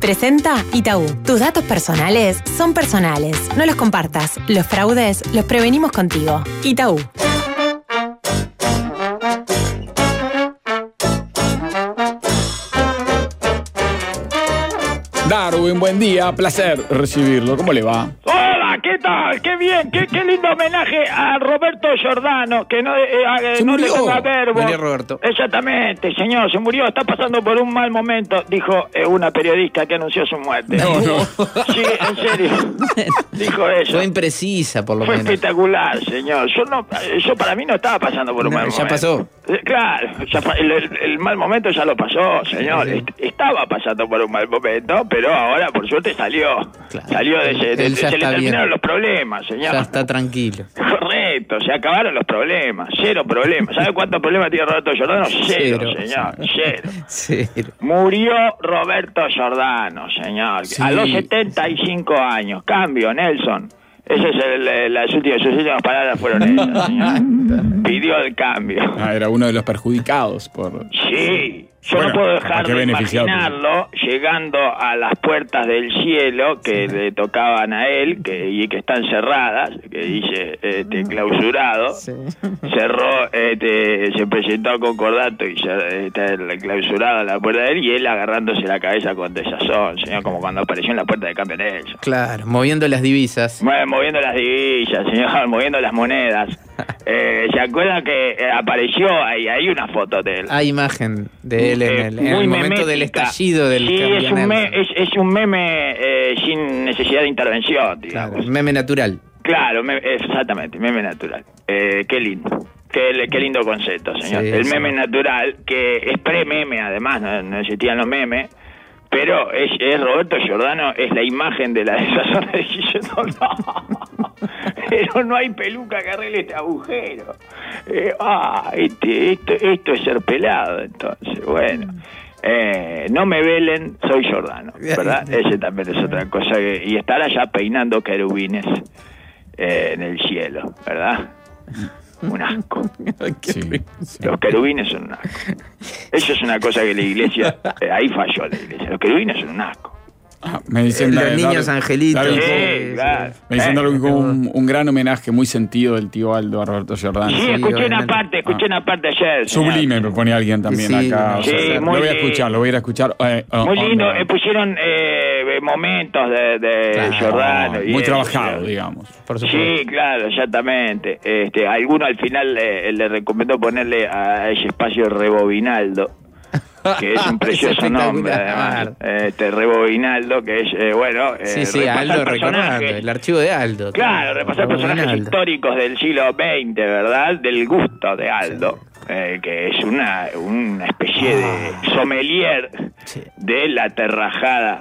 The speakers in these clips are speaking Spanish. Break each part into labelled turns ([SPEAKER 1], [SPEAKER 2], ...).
[SPEAKER 1] Presenta Itaú. Tus datos personales son personales. No los compartas. Los fraudes los prevenimos contigo. Itaú.
[SPEAKER 2] Darwin, buen día, placer recibirlo. ¿Cómo le va?
[SPEAKER 3] Hola, ¿qué tal? Qué bien, qué lindo homenaje a Roberto Giordano, que no
[SPEAKER 2] Se
[SPEAKER 3] no
[SPEAKER 2] murió.
[SPEAKER 3] le ponga verbo.
[SPEAKER 4] Murió Roberto.
[SPEAKER 3] Exactamente, señor, se murió, está pasando por un mal momento, dijo una periodista que anunció su muerte.
[SPEAKER 2] No.
[SPEAKER 3] Sí, en serio, dijo eso.
[SPEAKER 4] Fue imprecisa, por lo
[SPEAKER 3] Fue
[SPEAKER 4] menos.
[SPEAKER 3] espectacular, señor. Yo para mí no estaba pasando por un mal momento.
[SPEAKER 4] Ya pasó.
[SPEAKER 3] Claro, el mal momento ya lo pasó, señor.
[SPEAKER 4] Sí.
[SPEAKER 3] Estaba pasando por un mal momento, pero ahora por suerte salió.
[SPEAKER 4] Claro.
[SPEAKER 3] Salió de ese.
[SPEAKER 4] Él ya
[SPEAKER 3] Se le
[SPEAKER 4] está
[SPEAKER 3] terminaron
[SPEAKER 4] bien.
[SPEAKER 3] los problemas, señor.
[SPEAKER 4] Ya está tranquilo.
[SPEAKER 3] Correcto, se acabaron los problemas. Cero problemas. ¿Sabe cuántos problemas tiene Roberto Giordano? Cero, señor. Cero.
[SPEAKER 4] Cero.
[SPEAKER 3] Murió Roberto Giordano, señor.
[SPEAKER 2] Sí.
[SPEAKER 3] A los 75 años. Cambio, Nelson. Ese es sus últimas palabras fueron esas, señor. Pidió el cambio.
[SPEAKER 2] Ah, era uno de los perjudicados por...
[SPEAKER 3] Sí, yo
[SPEAKER 2] Bueno,
[SPEAKER 3] no puedo
[SPEAKER 2] capaz
[SPEAKER 3] dejar
[SPEAKER 2] que
[SPEAKER 3] de
[SPEAKER 2] beneficiado,
[SPEAKER 3] imaginarlo llegando a las puertas del cielo que le tocaban a él y que están cerradas, que dice clausurado.
[SPEAKER 4] Sí.
[SPEAKER 3] Cerró, se presentó a concordato y está clausurada la puerta de él y él agarrándose la cabeza con desazón, señor, como cuando apareció en la puerta de cambio Nelson.
[SPEAKER 4] Claro, moviendo las divisas.
[SPEAKER 3] Moviendo las divisas, señor, moviendo las monedas. ¿Se acuerdan que apareció ahí? Hay una foto de él.
[SPEAKER 4] Hay imagen de él en
[SPEAKER 3] Muy
[SPEAKER 4] el momento del
[SPEAKER 3] memética.
[SPEAKER 4] estallido del
[SPEAKER 3] Sí,
[SPEAKER 4] cambio Nelson.
[SPEAKER 3] es un meme sin necesidad de intervención, digamos.
[SPEAKER 4] Claro, meme natural.
[SPEAKER 3] Claro, exactamente, meme natural. Qué lindo. Qué lindo concepto, señor.
[SPEAKER 4] Sí,
[SPEAKER 3] el
[SPEAKER 4] sí.
[SPEAKER 3] meme natural, que es pre-meme, además, no existían los memes, pero es Roberto Giordano, es la imagen de la desazón de diciendo, no, pero no hay peluca que arregle este agujero. Esto es ser pelado, entonces, bueno. No me velen, soy Giordano, ¿verdad? Ese también es otra cosa. Y estar allá peinando querubines en el cielo, ¿verdad? Un asco.
[SPEAKER 2] Sí.
[SPEAKER 3] Los querubines son un asco. Eso es una cosa que la iglesia, ahí falló la iglesia. Los querubines son un asco.
[SPEAKER 2] Ah, me dicen
[SPEAKER 4] Los niños angelitos.
[SPEAKER 2] Darwin,
[SPEAKER 3] Sí, claro.
[SPEAKER 2] me dicen Darwin con un gran homenaje muy sentido del tío Aldo a Roberto Giordano.
[SPEAKER 3] Sí, escuché
[SPEAKER 4] obviamente.
[SPEAKER 3] una parte ayer. señor.
[SPEAKER 2] Sublime, me pone alguien también
[SPEAKER 4] Sí,
[SPEAKER 2] acá.
[SPEAKER 3] sí,
[SPEAKER 2] lo
[SPEAKER 3] muy
[SPEAKER 2] voy a
[SPEAKER 3] bien.
[SPEAKER 2] escuchar, lo voy a ir a escuchar.
[SPEAKER 3] Muy lindo, pusieron momentos de
[SPEAKER 4] Claro,
[SPEAKER 3] Giordano. y
[SPEAKER 2] muy
[SPEAKER 3] eso,
[SPEAKER 2] trabajado,
[SPEAKER 3] sí.
[SPEAKER 2] digamos.
[SPEAKER 4] Por supuesto.
[SPEAKER 3] Sí, claro, exactamente. Alguno al final le recomendó ponerle a ese espacio Rebobinaldo, que es un
[SPEAKER 4] Es
[SPEAKER 3] precioso
[SPEAKER 4] espectacular.
[SPEAKER 3] nombre, además. Rebobinaldo, que es,
[SPEAKER 4] Sí,
[SPEAKER 3] repasar
[SPEAKER 4] Aldo recordando,
[SPEAKER 3] personajes.
[SPEAKER 4] el archivo de Aldo.
[SPEAKER 3] Claro, repasar personajes
[SPEAKER 4] Aldo.
[SPEAKER 3] históricos del siglo XX, ¿verdad? Del gusto de Aldo, que es una especie de sommelier
[SPEAKER 4] Sí.
[SPEAKER 3] de la terrajada,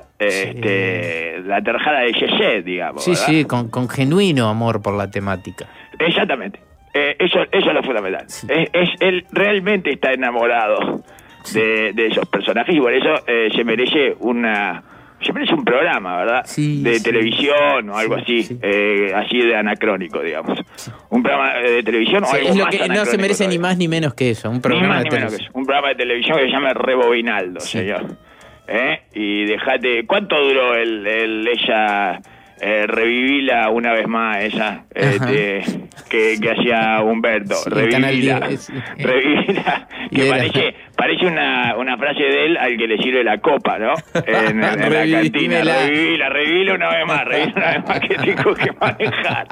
[SPEAKER 3] la terrajada de Yesé, digamos.
[SPEAKER 4] Sí,
[SPEAKER 3] ¿verdad?
[SPEAKER 4] sí, con genuino amor por la temática.
[SPEAKER 3] Exactamente. Eso es lo fundamental.
[SPEAKER 4] Sí.
[SPEAKER 3] Él realmente está enamorado de esos personajes y por eso se merece un programa, ¿verdad?
[SPEAKER 4] Sí,
[SPEAKER 3] de
[SPEAKER 4] sí.
[SPEAKER 3] televisión o algo
[SPEAKER 4] Sí,
[SPEAKER 3] así,
[SPEAKER 4] sí.
[SPEAKER 3] así de anacrónico, digamos. Un programa de televisión o
[SPEAKER 4] Sí,
[SPEAKER 3] algo
[SPEAKER 4] es lo
[SPEAKER 3] más
[SPEAKER 4] que no se
[SPEAKER 3] anacrónico
[SPEAKER 4] merece ni
[SPEAKER 3] todavía.
[SPEAKER 4] más ni menos que eso. Un
[SPEAKER 3] Ni
[SPEAKER 4] programa
[SPEAKER 3] más
[SPEAKER 4] de
[SPEAKER 3] ni menos que
[SPEAKER 4] televisión.
[SPEAKER 3] eso. Un programa de televisión que se llama Rebobinaldo,
[SPEAKER 4] Sí.
[SPEAKER 3] señor. Y dejate... ¿Cuánto duró ella... revivíla una vez más esa que hacía Humberto,
[SPEAKER 4] Sí, en Canal
[SPEAKER 3] revivíla,
[SPEAKER 4] 10, sí.
[SPEAKER 3] revivíla,
[SPEAKER 4] Y
[SPEAKER 3] que
[SPEAKER 4] era-
[SPEAKER 3] parece una frase de él al que le sirve la copa, ¿no? En la cantina,
[SPEAKER 4] Revivímela.
[SPEAKER 3] revivila una vez más que tengo que manejar.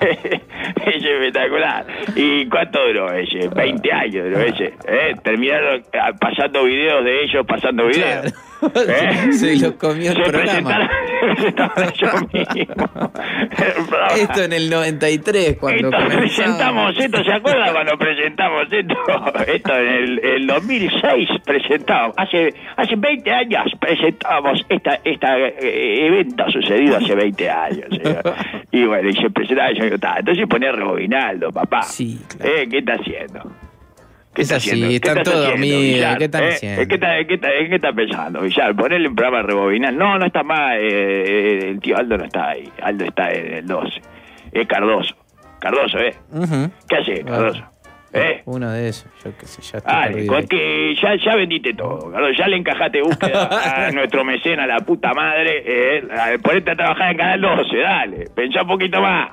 [SPEAKER 3] Es espectacular. ¿Y cuánto duró ese? 20 años duró ese. Terminaron pasando videos de ellos pasando videos.
[SPEAKER 4] Claro. Se lo comió el
[SPEAKER 3] Se
[SPEAKER 4] programa.
[SPEAKER 3] presentaron ellos mismos.
[SPEAKER 4] Esto en el 93, cuando
[SPEAKER 3] Presentamos esto, ¿se acuerdan cuando presentamos esto? Esto en el 2006 presentamos, hace 20 años presentamos esta evento sucedido hace 20 años, señor. Y bueno, y se presentaba, yo digo, entonces ponía Rebobinaldo, papá.
[SPEAKER 4] Sí, claro.
[SPEAKER 3] ¿Qué está haciendo?
[SPEAKER 4] Es así, están todos dormidos.
[SPEAKER 3] Villar?
[SPEAKER 4] ¿Qué están haciendo?
[SPEAKER 3] ¿En qué está pensando, Villar? Ponerle un programa Rebobinar. No está más. El tío Aldo no está ahí. Aldo está en el 12. Es Cardoso. Cardoso,
[SPEAKER 4] Ujú.
[SPEAKER 3] ¿Qué hace, Cardoso?
[SPEAKER 4] Uno de esos, yo qué sé, ya estoy
[SPEAKER 3] Dale,
[SPEAKER 4] perdido.
[SPEAKER 3] con que ya vendiste todo, Carlos, ya le encajaste búsqueda a nuestro mecena, la puta madre, ponete a trabajar en Canal 12, dale, pensá un poquito más,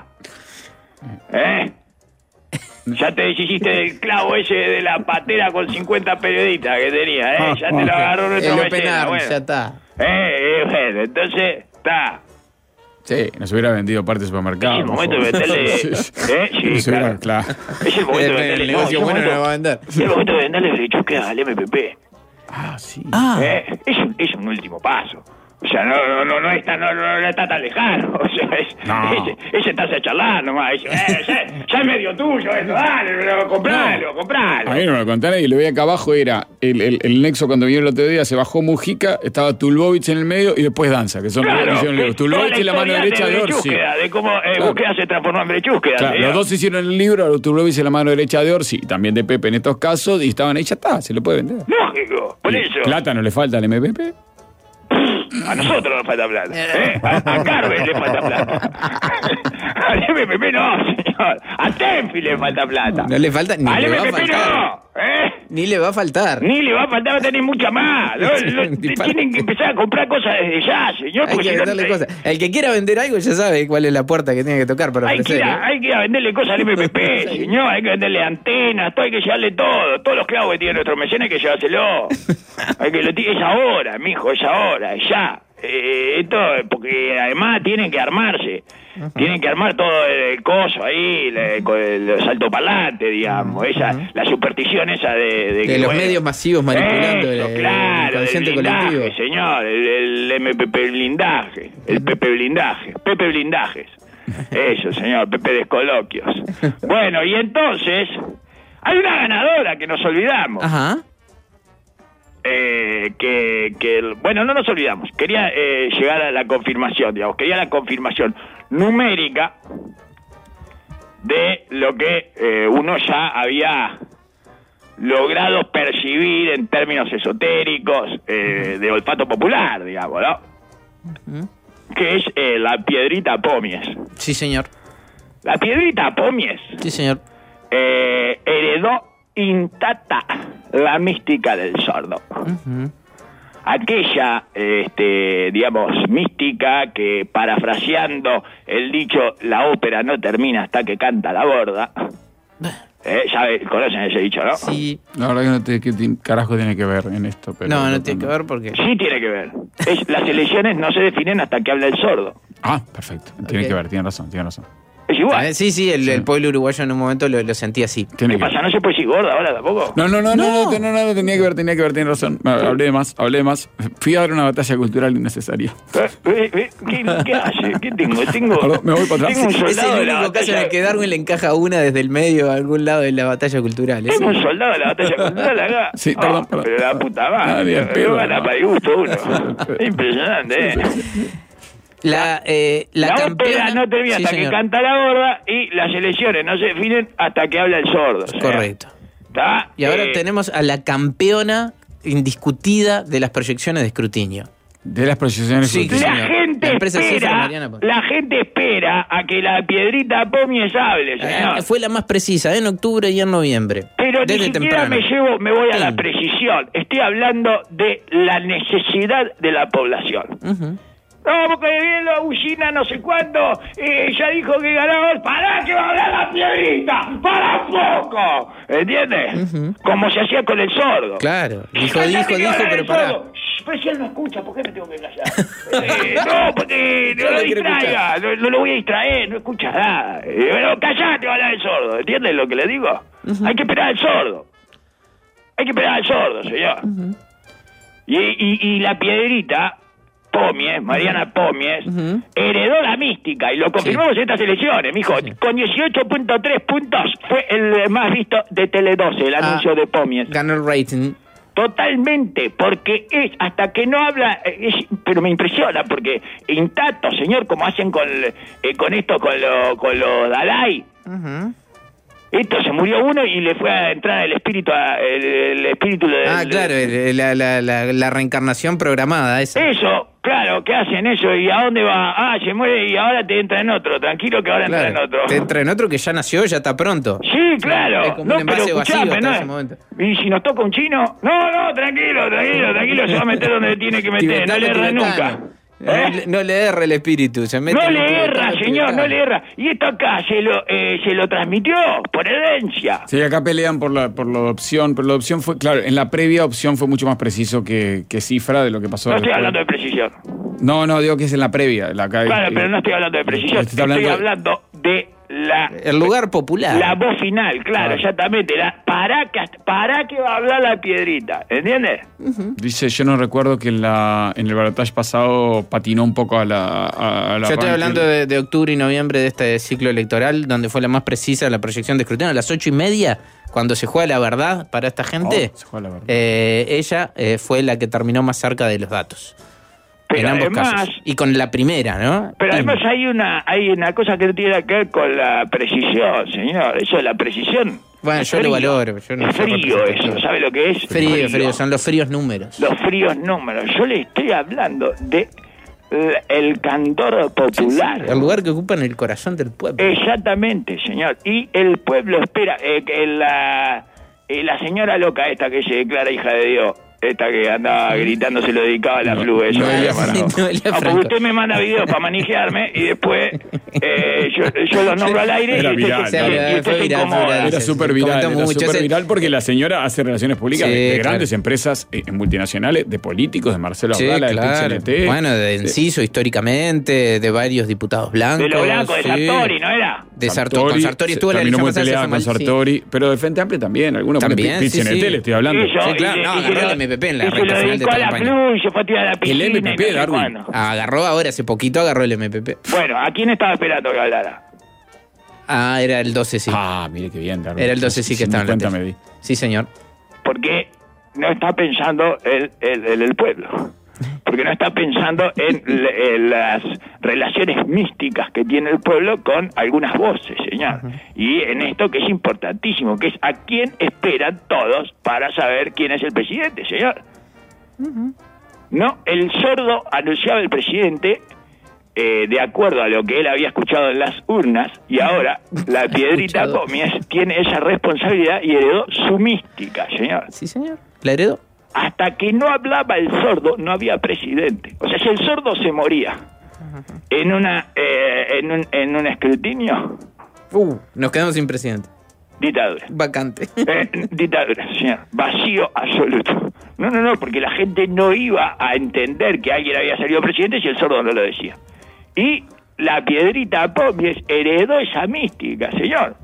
[SPEAKER 3] ya te deshiciste del clavo ese de la patera con 50 periodistas que tenía, ya te lo agarró nuestro
[SPEAKER 4] El
[SPEAKER 3] mecena,
[SPEAKER 4] Open Arms,
[SPEAKER 3] bueno.
[SPEAKER 4] ya está.
[SPEAKER 3] Bueno, entonces, está.
[SPEAKER 2] Sí, nos hubiera vendido parte del supermercado.
[SPEAKER 3] Es el momento de venderle. Sí,
[SPEAKER 2] Sí,
[SPEAKER 3] claro.
[SPEAKER 2] claro.
[SPEAKER 3] Es el momento de
[SPEAKER 4] El
[SPEAKER 3] venderle.
[SPEAKER 4] negocio
[SPEAKER 3] es el
[SPEAKER 4] bueno no
[SPEAKER 3] momento-
[SPEAKER 4] lo va a vender.
[SPEAKER 3] Es el momento de venderle derechusque al MPP.
[SPEAKER 2] Ah, sí.
[SPEAKER 3] Es un último paso. O sea, no está tan lejano. O sea,
[SPEAKER 2] No.
[SPEAKER 3] es sentarse a charlar nomás. Ya es medio tuyo eso, dale, pero compralo.
[SPEAKER 2] A mí no me lo contaron y lo vi acá abajo, era el nexo cuando vino el otro día, se bajó Mujica, estaba Tulbovich en el medio y después Danza, que son
[SPEAKER 3] Claro,
[SPEAKER 2] hicieron libros. Tulbovich en la mano derecha de Orsi.
[SPEAKER 3] De cómo búsqueda se transformó en brechúsqueda.
[SPEAKER 2] Claro, los dos hicieron el libro, Tulbovich en la mano derecha de Orsi y también de Pepe en estos casos, y estaban ahí, ya está, se lo puede vender.
[SPEAKER 3] Lógico, por eso.
[SPEAKER 2] ¿Plata no le falta al MPP?
[SPEAKER 3] A nosotros nos falta plata. A Carver le falta plata. Al MPP no, señor. A Tenfi le falta plata.
[SPEAKER 4] No le falta, ni
[SPEAKER 3] Al
[SPEAKER 4] le va a
[SPEAKER 3] MPP
[SPEAKER 4] faltar.
[SPEAKER 3] no.
[SPEAKER 4] Ni le va a faltar.
[SPEAKER 3] Ni le va a faltar, va a tener mucha más. Tienen que empezar a comprar cosas desde ya, señor.
[SPEAKER 4] Hay
[SPEAKER 3] porque
[SPEAKER 4] que
[SPEAKER 3] si no,
[SPEAKER 4] venderle cosas. El que quiera vender algo ya sabe cuál es la puerta que tiene que tocar para
[SPEAKER 3] hay que,
[SPEAKER 4] ofrecer.
[SPEAKER 3] hay que ir a venderle cosas al MPP, señor. Hay que venderle antenas, todo, hay que llevarle todo. Todos los clavos que tiene nuestro mecenas hay que llevárselo. Es ahora, mijo, es ahora, es ya. Esto, porque además tienen que armarse. Tienen que armar todo el coso ahí, con los altoparlantes, digamos. La superstición esa de
[SPEAKER 4] De los medios masivos manipulando
[SPEAKER 3] eso,
[SPEAKER 4] el
[SPEAKER 3] claro,
[SPEAKER 4] inconsciente
[SPEAKER 3] del blindaje,
[SPEAKER 4] colectivo.
[SPEAKER 3] señor, el MPP blindaje, el Pepe blindaje, Pepe blindajes. Eso, señor, Pepe descoloquios. Bueno, y entonces, hay una ganadora que nos olvidamos.
[SPEAKER 4] Ajá.
[SPEAKER 3] Bueno, no nos olvidamos. Quería llegar a la confirmación, digamos. Quería la confirmación numérica de lo que uno ya había logrado percibir en términos esotéricos de olfato popular, digamos, ¿no? Que es la piedrita Pomies.
[SPEAKER 4] Sí, señor.
[SPEAKER 3] La piedrita Pomies
[SPEAKER 4] Sí, señor.
[SPEAKER 3] heredó intacta la mística del sordo. Aquella, digamos, mística que, parafraseando el dicho, la ópera no termina hasta que canta la borda. ¿Conocen ese dicho, no?
[SPEAKER 4] Sí.
[SPEAKER 2] La verdad que no sé qué carajo tiene que ver en esto. Pero
[SPEAKER 4] No tiene que ver porque...
[SPEAKER 3] Sí tiene que ver. Las elecciones no se definen hasta que habla el sordo.
[SPEAKER 2] Ah, perfecto. Tiene
[SPEAKER 4] Ok.
[SPEAKER 2] que ver, tiene razón.
[SPEAKER 3] Es igual.
[SPEAKER 4] Sí, el pueblo uruguayo en un momento lo sentía así.
[SPEAKER 2] Tiene
[SPEAKER 3] ¿Qué
[SPEAKER 2] que ver.
[SPEAKER 3] pasa? ¿No se puede decir gorda ahora tampoco?
[SPEAKER 2] No, tenía que ver, tiene razón. Hablé de más. Fui a dar una batalla cultural innecesaria.
[SPEAKER 3] ¿Qué hace? ¿Qué tengo?
[SPEAKER 2] Perdón, me voy para atrás.
[SPEAKER 3] Tengo un
[SPEAKER 4] Es
[SPEAKER 3] soldado de
[SPEAKER 4] el
[SPEAKER 3] la
[SPEAKER 4] único caso en
[SPEAKER 3] batalla.
[SPEAKER 4] el que Darwin le encaja una desde el medio a algún lado de la batalla cultural.
[SPEAKER 3] Tengo un soldado de la batalla cultural acá.
[SPEAKER 2] Sí, perdón.
[SPEAKER 3] Pero la puta
[SPEAKER 2] Ah,
[SPEAKER 3] madre.
[SPEAKER 2] bien, pero,
[SPEAKER 3] No gana
[SPEAKER 2] no.
[SPEAKER 3] para el gusto uno. Impresionante,
[SPEAKER 4] La
[SPEAKER 3] La
[SPEAKER 4] campeona...
[SPEAKER 3] ópera no termina
[SPEAKER 4] Sí,
[SPEAKER 3] hasta
[SPEAKER 4] señor.
[SPEAKER 3] que canta la gorda y las elecciones no se definen hasta que habla el sordo. señor.
[SPEAKER 4] Correcto.
[SPEAKER 3] ¿Está?
[SPEAKER 4] Y ahora tenemos a la campeona indiscutida de las proyecciones de escrutinio.
[SPEAKER 2] De las proyecciones.
[SPEAKER 4] Sí,
[SPEAKER 2] útiles.
[SPEAKER 4] señor.
[SPEAKER 3] La gente
[SPEAKER 4] La empresa Cifra
[SPEAKER 3] espera,
[SPEAKER 4] Mariana Pons.
[SPEAKER 3] la gente espera a que la piedrita Pomies hable, señor.
[SPEAKER 4] Fue la más precisa, en octubre y en noviembre.
[SPEAKER 3] Pero ni
[SPEAKER 4] desde
[SPEAKER 3] siquiera
[SPEAKER 4] temprano.
[SPEAKER 3] me voy a la
[SPEAKER 4] Sí.
[SPEAKER 3] precisión. Estoy hablando de la necesidad de la población.
[SPEAKER 4] Ujú.
[SPEAKER 3] No, porque bien la Ullina no sé cuándo, ya dijo que ganaba. ¡Pará que va a hablar la piedrita! ¡Para un poco! ¿Entiendes? Como se hacía con el sordo.
[SPEAKER 4] Claro, dijo,
[SPEAKER 3] Cállate que va a hablar
[SPEAKER 4] pero
[SPEAKER 3] el
[SPEAKER 4] pará.
[SPEAKER 3] sordo. Pero si él no escucha, ¿por qué me tengo que callar? No, porque no
[SPEAKER 4] Yo
[SPEAKER 3] lo
[SPEAKER 4] lo quiero
[SPEAKER 3] distraiga, no lo voy a distraer, no escucha nada. Pero callate, va a hablar el sordo, ¿entiendes lo que le digo? Hay que esperar al sordo. Hay que esperar al sordo, señor. Y la piedrita Pomies, Mariana Pomies, heredó la mística y lo confirmamos en estas elecciones, mijo.
[SPEAKER 4] Sí.
[SPEAKER 3] Con 18.3 puntos fue el más visto de Tele12, el anuncio de Pomies.
[SPEAKER 4] Ganó el rating.
[SPEAKER 3] Totalmente, porque es hasta que no habla, pero me impresiona, porque intacto, señor, como hacen con esto, con los Dalai, Esto se murió uno y le fue a entrar el espíritu
[SPEAKER 4] claro, la reencarnación programada esa.
[SPEAKER 3] Eso, claro, ¿qué hacen eso? ¿Y a dónde va? Se muere y ahora te entra en otro. Tranquilo que ahora entra en otro.
[SPEAKER 4] Te entra en otro que ya nació, ya está pronto.
[SPEAKER 3] Sí, claro.
[SPEAKER 4] Es como un envase vacío hasta ese momento.
[SPEAKER 3] ¿Y si nos toca un chino? No, tranquilo, se va a meter donde tiene que meter, no le erra nunca.
[SPEAKER 4] No le erra el espíritu, se mete.
[SPEAKER 3] No le erra, señor, no le erra. Y esto acá se lo transmitió por herencia.
[SPEAKER 2] Sí, acá pelean por la adopción, pero la adopción fue, claro, en la previa opción fue mucho más preciso que cifra de lo que pasó.
[SPEAKER 3] No estoy hablando de precisión.
[SPEAKER 2] No, digo que es en la previa.
[SPEAKER 3] Claro, pero no estoy hablando de precisión, estoy hablando de
[SPEAKER 4] el lugar popular.
[SPEAKER 3] La voz final, claro, exactamente. ¿Para qué va a hablar la piedrita? ¿Entiendes?
[SPEAKER 2] Dice, yo no recuerdo que en el balotaje pasado patinó un poco a la
[SPEAKER 4] Yo estoy hablando de octubre y noviembre de este ciclo electoral, donde fue la más precisa la proyección de escrutinio, a las 8:30, cuando se juega la verdad para esta gente.
[SPEAKER 2] Se juega la verdad.
[SPEAKER 4] Ella fue la que terminó más cerca de los datos.
[SPEAKER 3] Pero
[SPEAKER 4] en ambos
[SPEAKER 3] además,
[SPEAKER 4] casos. Y con la primera, ¿no?
[SPEAKER 3] Pero además hay una cosa que no tiene que ver con la precisión, señor. Eso de la precisión.
[SPEAKER 4] Bueno, yo lo valoro. Yo no
[SPEAKER 3] es frío eso, ¿sabe lo que es?
[SPEAKER 4] Frío, son los fríos números.
[SPEAKER 3] Los fríos números. Yo le estoy hablando de el candor popular.
[SPEAKER 4] Sí, el lugar que ocupa en el corazón del pueblo.
[SPEAKER 3] Exactamente, señor. Y el pueblo espera que la señora loca esta que se declara hija de Dios, esta que andaba gritando, se lo dedicaba a la flu, eso. Porque usted me manda videos para manejarme y después yo los nombro al aire.
[SPEAKER 2] Era viral. Era súper viral porque la señora hace relaciones públicas de grandes empresas multinacionales, de políticos, de Marcelo Abdala, del PCNT.
[SPEAKER 4] Bueno, de Enciso históricamente, de varios diputados blancos.
[SPEAKER 3] De los blancos, de Sartori, ¿no era?
[SPEAKER 4] De Sartori. Con Sartori estuvo la elección pasada.
[SPEAKER 2] Con Sartori, pero de Frente Amplio también. Algunos
[SPEAKER 4] también,
[SPEAKER 2] PCNT le estoy hablando.
[SPEAKER 4] Sí, claro. No, agarró el MPP en la recta final de esta campaña.
[SPEAKER 3] Y se fue a tirar a la piscina.
[SPEAKER 2] El MPP, Darwin.
[SPEAKER 4] Agarró ahora, hace poquito agarró el MPP.
[SPEAKER 3] Bueno, ¿a quién estaba esperando que hablara?
[SPEAKER 4] Era el 12, sí.
[SPEAKER 2] Mire qué bien, Darwin.
[SPEAKER 4] Era el 12, sí, que estaba en la tele. Sí, señor.
[SPEAKER 3] Porque no está pensando en el pueblo. Porque no está pensando en las relaciones místicas que tiene el pueblo con algunas voces, señor. Y en esto que es importantísimo, que es a quién esperan todos para saber quién es el presidente, señor. No, el sordo anunciaba el presidente de acuerdo a lo que él había escuchado en las urnas, y ahora la piedrita Gómez tiene esa responsabilidad y heredó su mística, señor.
[SPEAKER 4] Sí, señor. ¿La heredó?
[SPEAKER 3] Hasta que no hablaba el sordo, no había presidente. O sea, si el sordo se moría en un escrutinio...
[SPEAKER 4] nos quedamos sin presidente.
[SPEAKER 3] Dictadura.
[SPEAKER 4] Vacante.
[SPEAKER 3] Dictadura, señor. Vacío absoluto. No, porque la gente no iba a entender que alguien había salido presidente si el sordo no lo decía. Y la piedrita Pómies heredó esa mística, señor.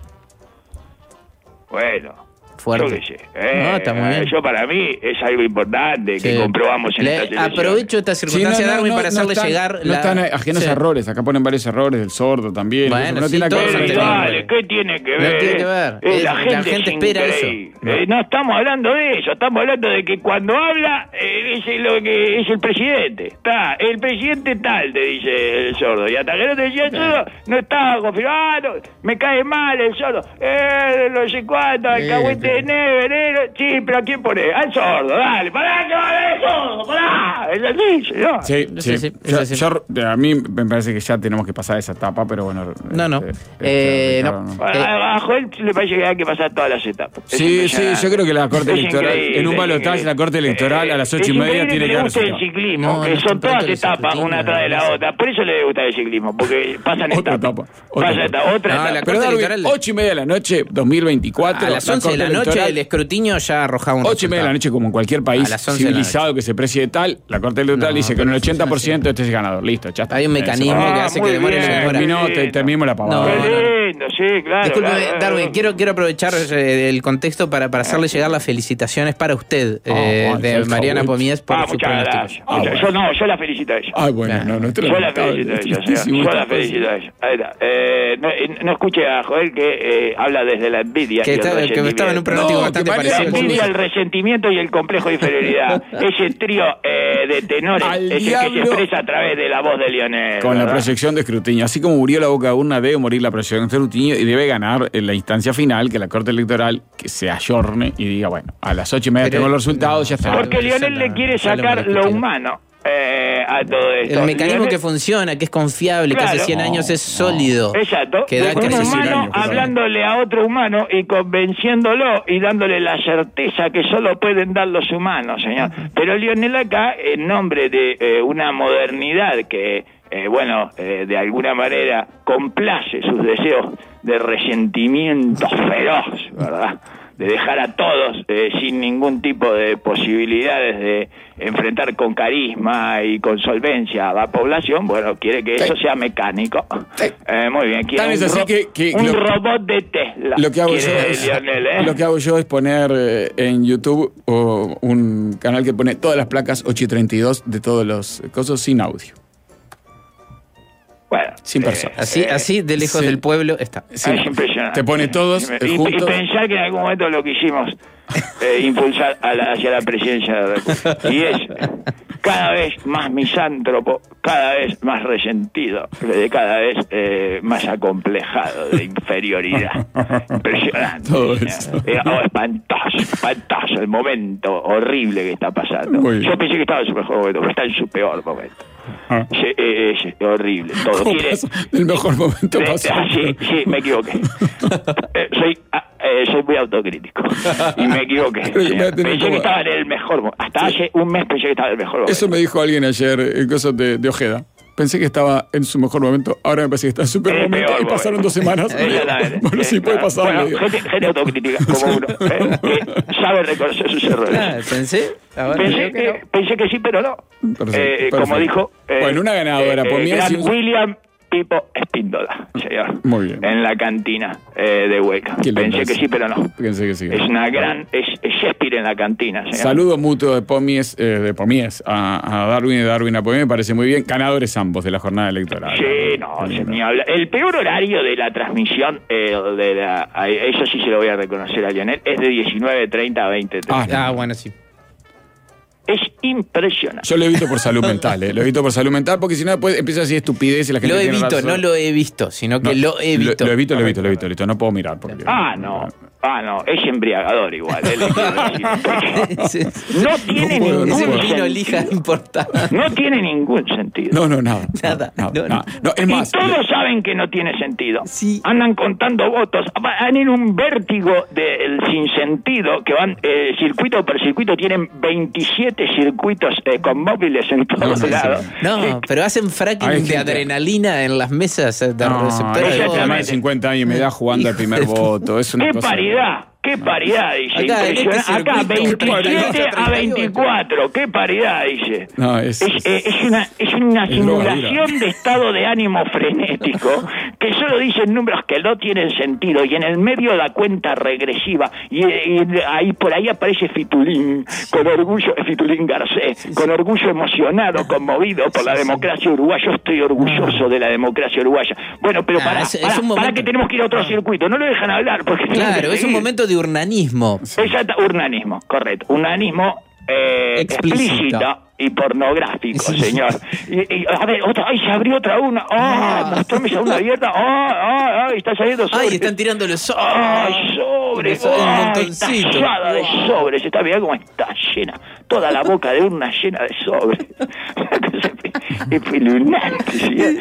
[SPEAKER 3] Bueno...
[SPEAKER 4] Fuerte.
[SPEAKER 3] Yo qué sé.
[SPEAKER 4] Está muy bien.
[SPEAKER 3] Eso para mí es algo importante que comprobamos en esta elección.
[SPEAKER 4] Aprovecho esta circunstancia, Darwin, para hacerle llegar...
[SPEAKER 2] No están ajenos a errores. Acá ponen varios errores del sordo también.
[SPEAKER 4] Bueno,
[SPEAKER 2] no tiene
[SPEAKER 3] ¿qué tiene que ver?
[SPEAKER 4] No tiene que ver.
[SPEAKER 3] La gente espera eso. No estamos hablando de eso. Estamos hablando de que cuando habla es lo que es el presidente. El presidente tal, te dice el sordo. Y hasta que no te decía el sordo, no estaba confirmado. Me cae mal el sordo. No sé cuánto, el cagüete veneno. Sí, pero ¿a quién pone? Al sordo, dale. ¡Pará, que va a ver el sordo! ¡Pará! Es así, señor.
[SPEAKER 2] Sí. A mí me parece que ya tenemos que pasar esa etapa, pero bueno.
[SPEAKER 4] No.
[SPEAKER 3] A Joel le parece que hay que pasar todas las etapas.
[SPEAKER 2] Sí, yo creo que la Corte Electoral, en un balotaje, la Corte Electoral a las 8:30 tiene que darse.
[SPEAKER 3] El ciclismo, que son todas etapas, una atrás de la otra. Por eso le gusta el ciclismo, porque pasan etapas. Otra etapa.
[SPEAKER 2] Pero Darwin, 8:30 de la noche, 2024.
[SPEAKER 4] A las 11 de la noche el escrutinio ya arrojaba un
[SPEAKER 2] 8:30 de la noche, como en cualquier país civilizado que se precie tal, la Corte Electoral dice que con el 80% este es ganador. Listo, ya está.
[SPEAKER 4] Hay un mecanismo que hace que demore
[SPEAKER 2] terminemos la pavada.
[SPEAKER 3] Sí, claro.
[SPEAKER 4] Disculpe, Darwin, quiero aprovechar el contexto para hacerle llegar las felicitaciones para usted de Mariana Pomies por su pronóstico.
[SPEAKER 3] Yo la felicito a ella.
[SPEAKER 2] Yo
[SPEAKER 3] la felicito a ella, señor. Yo la felicito a ella. Ahí está. No escuche a Joel que habla desde la envidia.
[SPEAKER 4] Que estaba en un pronóstico bastante parecido.
[SPEAKER 3] La envidia, el resentimiento y el complejo de inferioridad. Ese trío de tenores es el que se expresa a través de la voz de Lionel.
[SPEAKER 2] Con la proyección de escrutinio. Así como murió la boca de urna, debe morir la proyección. Usted Rutiño y debe ganar en la instancia final, que la Corte Electoral que se ayorne y diga, bueno, a las 8:30 tengo los resultados, ya está.
[SPEAKER 3] Porque Lionel le quiere sacar lo humano. A todo esto.
[SPEAKER 4] El mecanismo que funciona, que es confiable, que hace 100 años es sólido.
[SPEAKER 3] Exacto.
[SPEAKER 4] Que da
[SPEAKER 3] un humano hablándole a otro humano y convenciéndolo y dándole la certeza que solo pueden dar los humanos, señor. Pero Lionel acá, en nombre de una modernidad que, de alguna manera complace sus deseos de resentimiento feroz, ¿verdad? De dejar a todos sin ningún tipo de posibilidades de enfrentar con carisma y con solvencia a la población, quiere que eso sea mecánico. Muy bien, quiere un robot de Tesla.
[SPEAKER 2] Lo que hago yo es poner en YouTube un canal que pone todas las placas 8:32 de todos los cosas sin audio.
[SPEAKER 3] Bueno,
[SPEAKER 2] sin personas.
[SPEAKER 4] Así de lejos del pueblo está.
[SPEAKER 2] Sí,
[SPEAKER 3] es impresionante.
[SPEAKER 2] Te pone todos juntos.
[SPEAKER 3] Y pensar que en algún momento lo quisimos impulsar hacia la presidencia de la República. Y es cada vez más misántropo, cada vez más resentido, cada vez más acomplejado de inferioridad. Impresionante.
[SPEAKER 2] Todo eso.
[SPEAKER 3] Espantoso el momento horrible que está pasando. Yo pensé que estaba en su mejor momento, pero está en su peor momento. Es horrible todo.
[SPEAKER 2] El mejor momento pasó.
[SPEAKER 3] Sí, me equivoqué. Soy muy autocrítico y me equivoqué. Pensé que estaba en el mejor momento. Hasta hace un mes pensé que estaba en el mejor momento.
[SPEAKER 2] Eso me dijo alguien ayer en cosas de Ojeda. Pensé que estaba en su mejor momento, ahora me parece que está en su peor momento y pasaron 2 semanas. Bueno, sí puede pasar.
[SPEAKER 3] Gente autocrítica como uno, que sabe reconocer sus errores. Pensé que sí, pero no. Perfecto. Como dijo
[SPEAKER 2] una ganadora por mí
[SPEAKER 3] William Pipo Espíndola, señor.
[SPEAKER 2] Muy bien.
[SPEAKER 3] En la cantina de Hueca. Pensé que sí, pero no.
[SPEAKER 2] Pensé que sí.
[SPEAKER 3] Es una gran... Es Shakespeare en la cantina, señor.
[SPEAKER 2] Saludo mutuo de Pomies a Darwin y de Darwin a Pomies. Me parece muy bien. Ganadores ambos de la jornada electoral.
[SPEAKER 3] Sí, ni habla. El peor horario de la transmisión, eso sí se lo voy a reconocer a Lionel, es de 19:30 a 20:30.
[SPEAKER 4] Bueno, sí.
[SPEAKER 3] Es impresionante.
[SPEAKER 2] Yo lo evito por salud mental, Lo evito por salud mental porque si no después empieza así estupidez y la gente
[SPEAKER 4] lo evito, no lo he visto, sino que lo evito.
[SPEAKER 2] Lo evito. No puedo mirar. Porque,
[SPEAKER 3] no. Es embriagador igual. No tiene ningún sentido. No tiene ningún sentido.
[SPEAKER 2] Nada. No, es más.
[SPEAKER 3] Y todos saben que no tiene sentido.
[SPEAKER 4] Sí.
[SPEAKER 3] Andan contando votos. Van en un vértigo del sinsentido que van circuito por circuito. Tienen 27 circuitos con móviles en todos lados.
[SPEAKER 4] Pero hacen fracking de adrenalina en las mesas de receptores.
[SPEAKER 2] Yo más de 50 años me da jugando al primer voto. Es una cosa.
[SPEAKER 3] ¡Qué paridad! Dice. Acá 27 a 24. ¡Qué paridad! Dice. Es una simulación de estado de ánimo frenético que solo dicen números que no tienen sentido y en el medio la cuenta regresiva y ahí por ahí aparece Fitulín con orgullo, Fitulín Garcés, con orgullo emocionado, conmovido por la democracia uruguaya. Yo estoy orgulloso de la democracia uruguaya. Bueno, pero para que tenemos que ir a otro circuito. No lo dejan hablar porque
[SPEAKER 4] es un momento de urnanismo.
[SPEAKER 3] Exacto, urnanismo, correcto. Urnanismo explícito y pornográfico, señor. A ver, se abrió otra una. Mostrame esa una abierta. Está saliendo sobre.
[SPEAKER 4] Están tirando los sobres.
[SPEAKER 3] Sobre.
[SPEAKER 4] Un montoncito.
[SPEAKER 3] Tallada de sobres. Está bien como está llena. Toda la boca de urna llena de sobres. Es fulminante,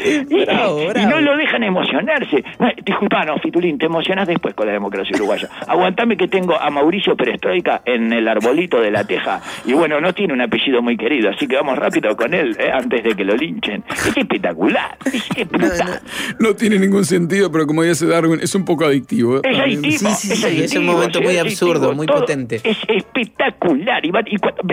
[SPEAKER 3] y no lo dejan emocionarse. Disculpa, Fitulín, te emocionás después con la democracia uruguaya. Aguantame que tengo a Mauricio Perestroika en el arbolito de la teja. Y bueno, no tiene un apellido muy querido, así que vamos rápido con él antes de que lo linchen. Es espectacular, es brutal.
[SPEAKER 2] No tiene ningún sentido, pero como dice Darwin, es un poco adictivo.
[SPEAKER 3] Es adictivo.
[SPEAKER 4] Es un momento muy absurdo, muy potente.
[SPEAKER 3] Es espectacular. Y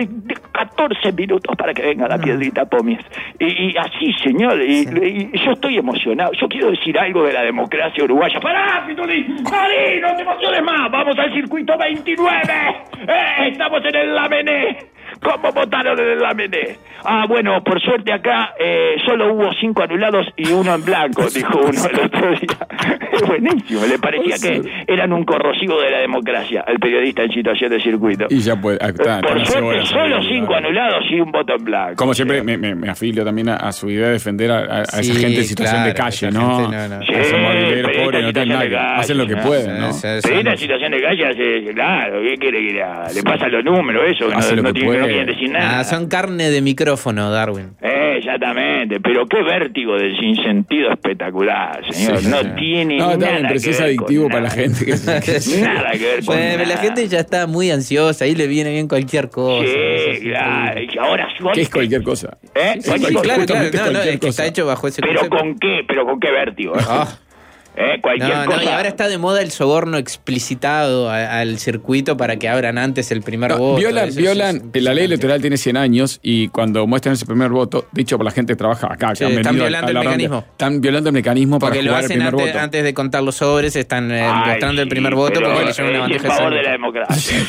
[SPEAKER 3] 14 minutos para que venga la piedrita Pomies. Y así, señor, y yo estoy emocionado. Yo quiero decir algo de la democracia uruguaya. ¡Pará, Fitulín! ¡Pará, no te emociones más! ¡Vamos al circuito 29! ¡Estamos en el Lamené! ¿Cómo votaron en el AMD? Bueno, por suerte acá solo hubo 5 anulados y 1 en blanco, dijo uno el otro día. Es buenísimo, le parecía que eran un corrosivo de la democracia, el periodista en situación de circuito.
[SPEAKER 2] Y ya puede,
[SPEAKER 3] por suerte solo 5 anulados y 1 voto en blanco.
[SPEAKER 2] Como siempre me afilio también a su idea de defender a esa gente en situación de calle, ¿no? Esos mobileros pobres no tienen nada, hacen lo que pueden, ¿no?
[SPEAKER 3] Pero en situación de calle, claro, ¿qué quiere que le pasan los números, eso? Que no quieren decir nada.
[SPEAKER 4] Son carne de micrófono, Darwin.
[SPEAKER 3] Exactamente, pero qué vértigo del sinsentido espectacular, señor. No tiene nada
[SPEAKER 2] pero
[SPEAKER 3] que
[SPEAKER 2] es
[SPEAKER 3] ver
[SPEAKER 2] adictivo
[SPEAKER 3] con
[SPEAKER 2] para la gente.
[SPEAKER 3] Nada que ver con nada.
[SPEAKER 4] La gente ya está muy ansiosa, ahí le viene bien cualquier cosa.
[SPEAKER 3] Sí, claro. Ahora,
[SPEAKER 2] ¿qué es cualquier cosa?
[SPEAKER 4] Claro, es que está hecho bajo ese concepto.
[SPEAKER 3] ¿Pero con qué vértigo? Cualquier cosa.
[SPEAKER 4] Y ahora está de moda el soborno explicitado al circuito para que abran antes el primer voto.
[SPEAKER 2] Violan la ley electoral tiene 100 años y cuando muestran ese primer voto, dicho por la gente que trabaja acá, que
[SPEAKER 4] están violando el mecanismo.
[SPEAKER 2] Están violando el mecanismo para jugar el primer voto.
[SPEAKER 4] Antes de contar los sobres, están mostrando el primer voto porque le llevan una bandeja de
[SPEAKER 3] favor de la democracia.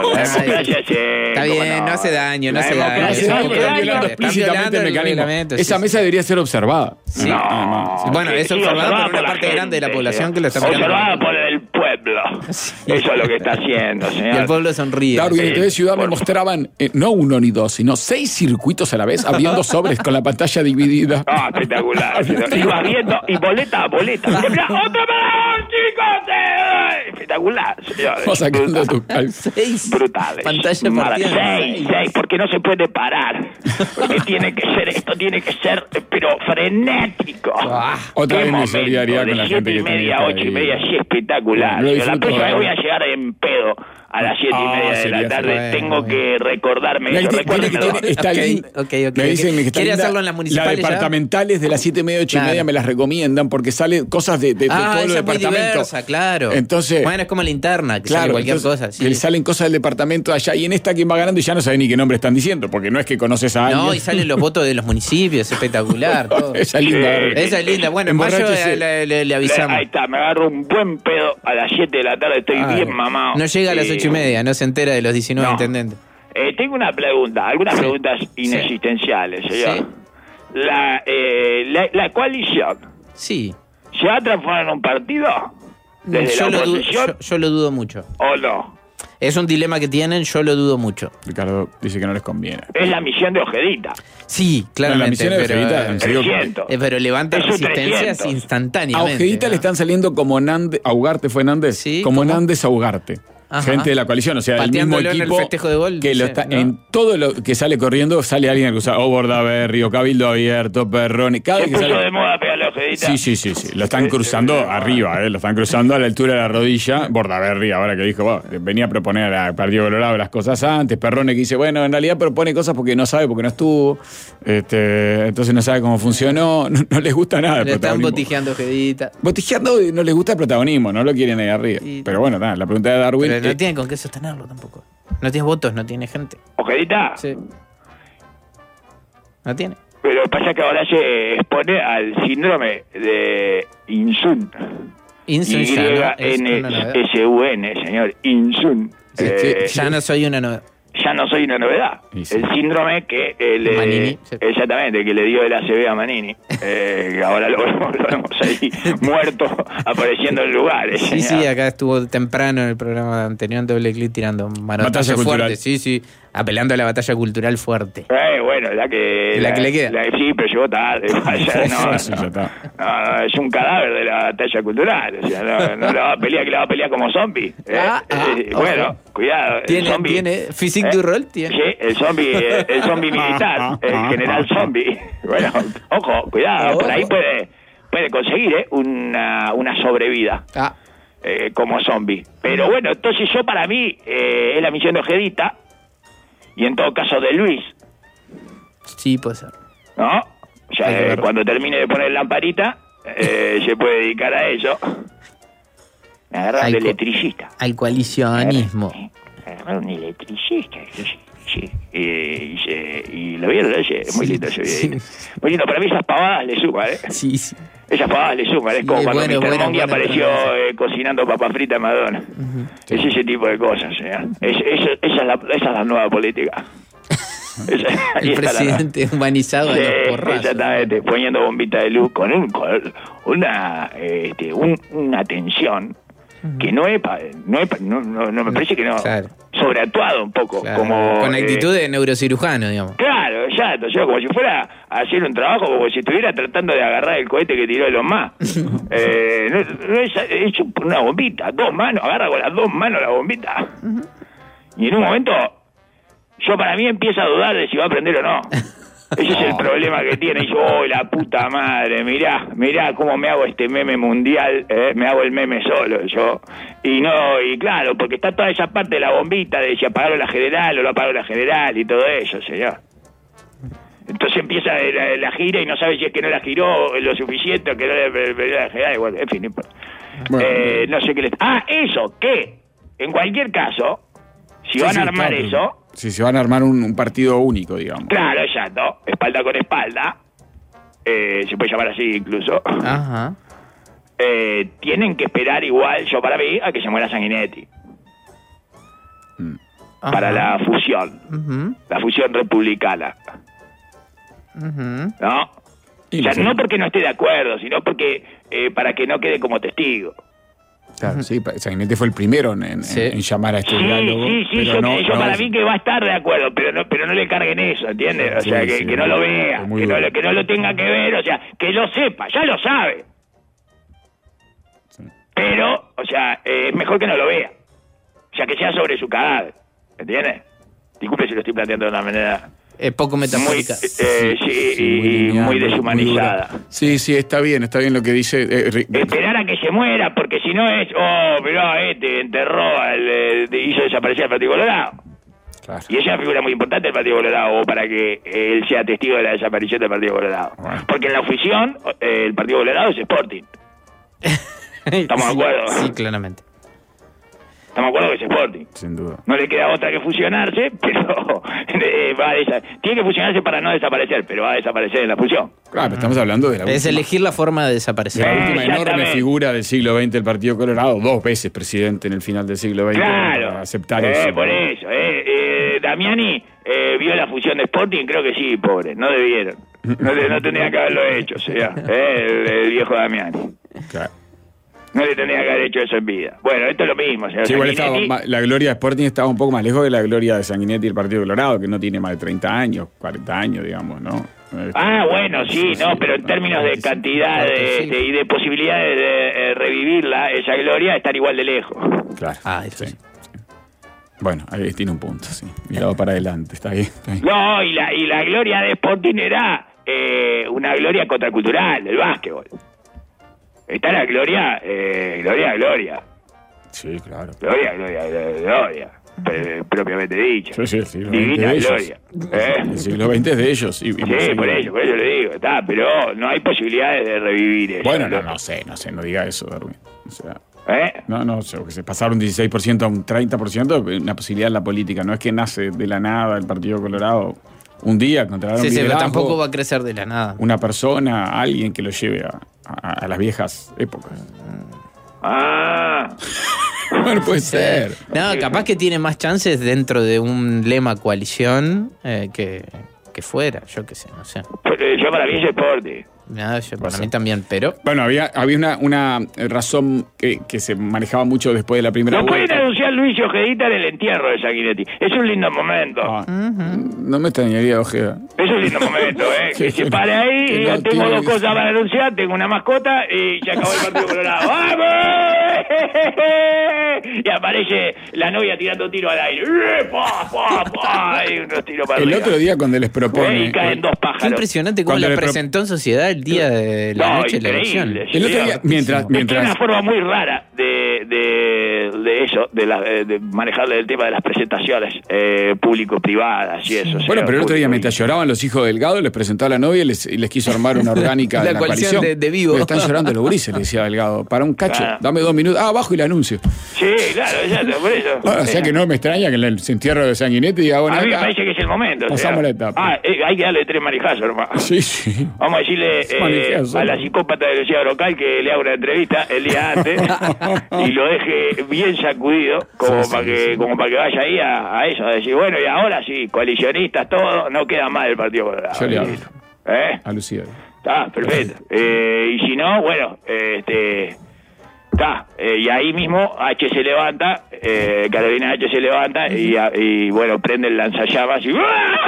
[SPEAKER 4] Está bien, no hace daño, no hace daño.
[SPEAKER 2] Están violando explícitamente el mecanismo. Esa mesa debería ser observada.
[SPEAKER 4] Bueno, es observada por una parte grande de la población que lo está mirando.
[SPEAKER 3] Observada por el pueblo. Eso es lo que está haciendo, señor.
[SPEAKER 4] Y el pueblo sonríe.
[SPEAKER 2] Darwin, en TV Ciudad me mostraban no 1 ni 2, sino 6 circuitos a la vez, abriendo sobres con la pantalla dividida.
[SPEAKER 3] Espectacular. Ibas viendo y boleta a boleta. ¡Otro balón, chicos! Espectacular, señor.
[SPEAKER 2] Vamos sacando tu
[SPEAKER 4] 6
[SPEAKER 3] brutales.
[SPEAKER 4] Pantalla partida.
[SPEAKER 3] 6, porque no se puede parar. Porque tiene que ser pero frenético.
[SPEAKER 2] Otra vez mi solidaridad con la gente que está
[SPEAKER 3] 7:30, 8:30, sí, espectacular. La próxima vez voy a llegar en pedo a las 7:30 de la tarde.
[SPEAKER 4] bueno,
[SPEAKER 3] tengo que recordarme.
[SPEAKER 2] Me dicen que
[SPEAKER 4] ¿quiere hacerlo en las municipales?
[SPEAKER 2] Las departamentales de las 7:30, 8:30 me las recomiendan porque salen cosas de todos los departamentos.
[SPEAKER 4] Claro.
[SPEAKER 2] Entonces,
[SPEAKER 4] bueno, es como linterna, que sale cualquier cosa.
[SPEAKER 2] Sí. Salen cosas del departamento allá y en esta quien va ganando y ya no sabe ni qué nombre están diciendo porque no es que conoces a alguien.
[SPEAKER 4] No, y salen los votos de los municipios, espectacular. Todo.
[SPEAKER 2] Esa es linda.
[SPEAKER 4] Esa es linda. Bueno, en mayo le avisamos.
[SPEAKER 3] Ahí está, me agarro un buen pedo a las 7 de la tarde, estoy bien mamado.
[SPEAKER 4] No llega a las 8:30, no se entera de los 19 intendentes.
[SPEAKER 3] Tengo una pregunta, algunas preguntas inexistenciales, señor.
[SPEAKER 4] Sí.
[SPEAKER 3] La coalición.
[SPEAKER 4] Sí.
[SPEAKER 3] ¿Se va a transformar en un partido? ¿Desde la oposición?
[SPEAKER 4] Yo lo dudo mucho.
[SPEAKER 3] ¿O no?
[SPEAKER 4] Es un dilema que tienen, yo lo dudo mucho.
[SPEAKER 2] Ricardo dice que no les conviene.
[SPEAKER 3] Es la misión de Ojedita.
[SPEAKER 4] Sí, claramente.
[SPEAKER 2] La misión de Ojedita,
[SPEAKER 4] pero levanta resistencias instantáneamente.
[SPEAKER 2] A Ojedita le están saliendo como Nández, Ugarte fue Nández,
[SPEAKER 4] sí,
[SPEAKER 2] como Nández a Ugarte. Ajá. Gente de la coalición, o sea,
[SPEAKER 4] pateándolo
[SPEAKER 2] el mismo equipo
[SPEAKER 4] en el festejo de gol,
[SPEAKER 2] que lo está, ¿no? En todo lo que sale corriendo sale alguien a cruzar, o Bordaberry, o Cabildo Abierto, Perroni, cada vez que sale
[SPEAKER 3] de moda pegarle a Ojedita.
[SPEAKER 2] Sí, lo están cruzando arriba, lo están cruzando a la altura de la rodilla. Bordaberry, ahora que dijo, venía a proponer al Partido Colorado las cosas antes, Perroni que dice, bueno, en realidad propone cosas porque no sabe, porque no estuvo, entonces no sabe cómo funcionó, no les gusta nada el
[SPEAKER 4] le
[SPEAKER 2] protagonismo.
[SPEAKER 4] Están botijeando Ojedita.
[SPEAKER 2] Botijeando no les gusta el protagonismo, no lo quieren ahí arriba. Pero bueno, la pregunta de Darwin.
[SPEAKER 4] Pero no tienen con qué sostenerlo tampoco. No tiene votos, no tiene gente.
[SPEAKER 3] ¿Ojedita?
[SPEAKER 4] Sí. No tiene.
[SPEAKER 3] Pero pasa que ahora se expone al síndrome de Insun.
[SPEAKER 4] Insun
[SPEAKER 3] Y-N-S-U-N, señor. Insun.
[SPEAKER 4] Ya no soy una novedad.
[SPEAKER 3] Ya no soy una novedad. Sí. El síndrome que
[SPEAKER 4] Manini, sí.
[SPEAKER 3] Exactamente, que le dio el ACB a Manini. Ahora lo vemos ahí muerto, apareciendo en lugares.
[SPEAKER 4] Sí, acá estuvo temprano en el programa anterior, Doble Clic, tirando manotazos fuertes. Sí, apelando a la batalla cultural fuerte.
[SPEAKER 3] Bueno, la que
[SPEAKER 4] le queda.
[SPEAKER 3] Sí, pero llegó tarde. No, es un cadáver de la batalla cultural. O sea, no la va a pelear, que la va a pelear como zombie. Bueno, cuidado.
[SPEAKER 4] ¿Tiene physique du rol? ¿Tiene?
[SPEAKER 3] Sí, el zombie militar, el general zombie. Bueno, ojo, cuidado, por ahí puede conseguir una sobrevida. Como zombie. Pero bueno, entonces yo para mí es la misión de Ojedita. Y en todo caso de Luis.
[SPEAKER 4] Sí, puede ser.
[SPEAKER 3] ¿No? Ya cuando termine de poner lamparita, se puede dedicar a eso. Me agarraron de electricista.
[SPEAKER 4] Al coalicionismo.
[SPEAKER 3] Me agarraron de electricista. Sí. Y lo vieron ayer. Muy lindo ese video. Muy lindo. Para mí esas pavadas le suman,
[SPEAKER 4] Sí.
[SPEAKER 3] Esas pavadas le suman. Es como cuando Mr. Monkey apareció cocinando papas fritas en Madonna. Es ese tipo de cosas, señor. Esa es la nueva política.
[SPEAKER 4] El presidente humanizado de los porrazos.
[SPEAKER 3] Exactamente, poniendo bombita de luz con una tensión que no me parece que no,
[SPEAKER 4] claro,
[SPEAKER 3] sobreactuado un poco,
[SPEAKER 4] claro,
[SPEAKER 3] como
[SPEAKER 4] con actitud de neurocirujano, digamos.
[SPEAKER 3] Claro, exacto, yo como si fuera a hacer un trabajo, como si estuviera tratando de agarrar el cohete que tiró Elon Musk. Es una bombita, 2 manos, agarra con las 2 manos la bombita. Y en un momento, yo para mí empiezo a dudar de si va a prender o no. Ese es el problema que tiene. Y yo, oh, la puta madre, mirá cómo me hago este meme mundial, me hago el meme solo, yo. Y claro, porque está toda esa parte de la bombita de si apagaron la general o no apagaron la general y todo eso, señor. Entonces empieza la gira y no sabe si es que no la giró lo suficiente o que no la general, igual, en fin, no importa.
[SPEAKER 2] Bueno,
[SPEAKER 3] No sé qué le... eso, que en cualquier caso, si van a armar eso...
[SPEAKER 2] Si se van a armar un partido único, digamos.
[SPEAKER 3] Claro, exacto. Espalda con espalda. Se puede llamar así incluso.
[SPEAKER 4] Ajá.
[SPEAKER 3] Tienen que esperar igual, yo para mí, a que se muera Sanguinetti. Para la fusión.
[SPEAKER 4] Uh-huh.
[SPEAKER 3] La fusión republicana.
[SPEAKER 4] Uh-huh.
[SPEAKER 3] ¿No?
[SPEAKER 2] Y
[SPEAKER 3] O sea,
[SPEAKER 2] sí.
[SPEAKER 3] no porque no esté de acuerdo, sino porque para que no quede como testigo.
[SPEAKER 2] Claro, sí, Sanguinetti fue el primero en llamar a este diálogo.
[SPEAKER 3] Sí,
[SPEAKER 2] pero
[SPEAKER 3] yo para mí que va a estar de acuerdo, pero no le carguen eso, ¿entiendes? O sea, que no lo vea, que no lo tenga que ver, o sea, que lo sepa, ya lo sabe. Sí. Pero, o sea, es mejor que no lo vea. O sea, que sea sobre su cadáver, ¿entiendes? Disculpe si lo estoy planteando de una manera...
[SPEAKER 4] poco metafórica.
[SPEAKER 3] Muy deshumanizada.
[SPEAKER 2] Sí, está bien lo que dice.
[SPEAKER 3] Esperar a que se muera, porque si no es, mirá, enterró, hizo desaparecer al Partido Colorado.
[SPEAKER 2] Claro.
[SPEAKER 3] Y ella es una figura muy importante del Partido Colorado, para que él sea testigo de la desaparición del Partido Colorado. Bueno. Porque en la fusión, el Partido Colorado es Sporting. ¿Estamos de acuerdo?
[SPEAKER 4] Sí, claramente.
[SPEAKER 3] Estamos de acuerdo que es Sporting.
[SPEAKER 2] Sin duda.
[SPEAKER 3] No le queda otra que fusionarse, pero tiene que fusionarse para no desaparecer, pero va a desaparecer en la fusión.
[SPEAKER 2] Claro, estamos hablando de la
[SPEAKER 4] Es elegir la forma de desaparecer.
[SPEAKER 2] La última enorme figura del siglo XX del Partido Colorado, 2 veces presidente en el final del siglo XX.
[SPEAKER 3] Claro.
[SPEAKER 2] Para aceptar eso.
[SPEAKER 3] Por eso. Damiani vio la fusión de Sporting, creo que sí, pobre. No debieron. No tendría que haberlo hecho, o sea, el viejo Damiani.
[SPEAKER 2] Claro.
[SPEAKER 3] No le tendría que haber hecho eso en vida. Bueno, esto es lo mismo. O sea,
[SPEAKER 2] sí, igual la gloria de Sporting estaba un poco más lejos de la gloria de Sanguinetti y el Partido Colorado, que no tiene más de 30 años, 40 años, digamos, ¿no?
[SPEAKER 3] Bueno, sí, no, pero en términos de cantidad y de posibilidades de revivirla, esa gloria, están igual de lejos.
[SPEAKER 2] Claro. Eso sí. Bueno, ahí tiene un punto, sí. Mirado para adelante, está bien.
[SPEAKER 3] No, y la gloria de Sporting era una gloria contracultural del básquetbol. Está la gloria.
[SPEAKER 2] Sí, claro.
[SPEAKER 3] Gloria. Propiamente dicho.
[SPEAKER 2] Sí,
[SPEAKER 3] Divina gloria.
[SPEAKER 2] El siglo XX es de ellos.
[SPEAKER 3] Sí, por eso le digo. Está, pero no hay posibilidades de revivir eso.
[SPEAKER 2] Bueno, no sé, no diga eso, Darwin. O sea, no, que se pasaron un 16% a un 30%, una posibilidad en la política. No es que nace de la nada el Partido Colorado. Un día encontraron
[SPEAKER 4] sí, pero tampoco va a crecer de la nada.
[SPEAKER 2] Una persona, alguien que lo lleve a las viejas épocas. Bueno, puede ser.
[SPEAKER 4] No, capaz que tiene más chances dentro de un lema coalición que fuera, yo qué sé, no sé.
[SPEAKER 3] Yo para mí es deporte.
[SPEAKER 4] Para mí también, pero...
[SPEAKER 2] Bueno, había una razón que se manejaba mucho después de la primera vuelta.
[SPEAKER 3] No pueden anunciar Luis y Ojedita en el entierro de Sanguinetti. Es un lindo momento.
[SPEAKER 2] No me extrañaría, Ojeda.
[SPEAKER 3] Es un lindo momento, que se pare ahí y yo tengo 2 cosas para anunciar. Tengo una mascota y se acabó el Partido Colorado. ¡Vamos! Y aparece la novia tirando tiro al aire. Y unos tiros para
[SPEAKER 2] el
[SPEAKER 3] arriba.
[SPEAKER 2] otro día cuando les propone...
[SPEAKER 3] Y caen 2 pájaros.
[SPEAKER 4] Qué impresionante cómo la presentó en sociedad el día de la noche de la elección.
[SPEAKER 2] El otro día, mientras...
[SPEAKER 3] Es una forma muy rara de eso, de manejarle el tema de las presentaciones público-privadas y eso.
[SPEAKER 2] Bueno, pero el otro día, mientras lloraban los hijos de Delgado, les presentó a la novia y les quiso armar una orgánica de la coalición.
[SPEAKER 4] De vivo.
[SPEAKER 2] Pero están llorando los gurises, le decía Delgado. Para un cacho, dame 2 minutos. Abajo y el anuncio.
[SPEAKER 3] Sí, claro, por eso.
[SPEAKER 2] O sea que no me extraña que en el entierro de Sanguinetti diga, bueno,
[SPEAKER 3] a mí me parece que es el momento.
[SPEAKER 2] Pasamos la etapa.
[SPEAKER 3] Hay que darle 3 marijazos, hermano.
[SPEAKER 2] Sí.
[SPEAKER 3] Vamos a decirle,
[SPEAKER 2] Manejea
[SPEAKER 3] a la psicópata de Lucía Brocal que le haga una entrevista el día antes y lo deje bien sacudido, como para que vaya ahí a eso, a decir, bueno, y ahora sí, coalicionistas, todo, no queda más del Partido Colorado.
[SPEAKER 2] Yo le hablo.
[SPEAKER 3] A
[SPEAKER 2] Lucía.
[SPEAKER 3] Está, perfecto. Y si no, bueno, está. Y ahí mismo H se levanta, Carolina H se levanta y bueno, prende el lanzallamas y...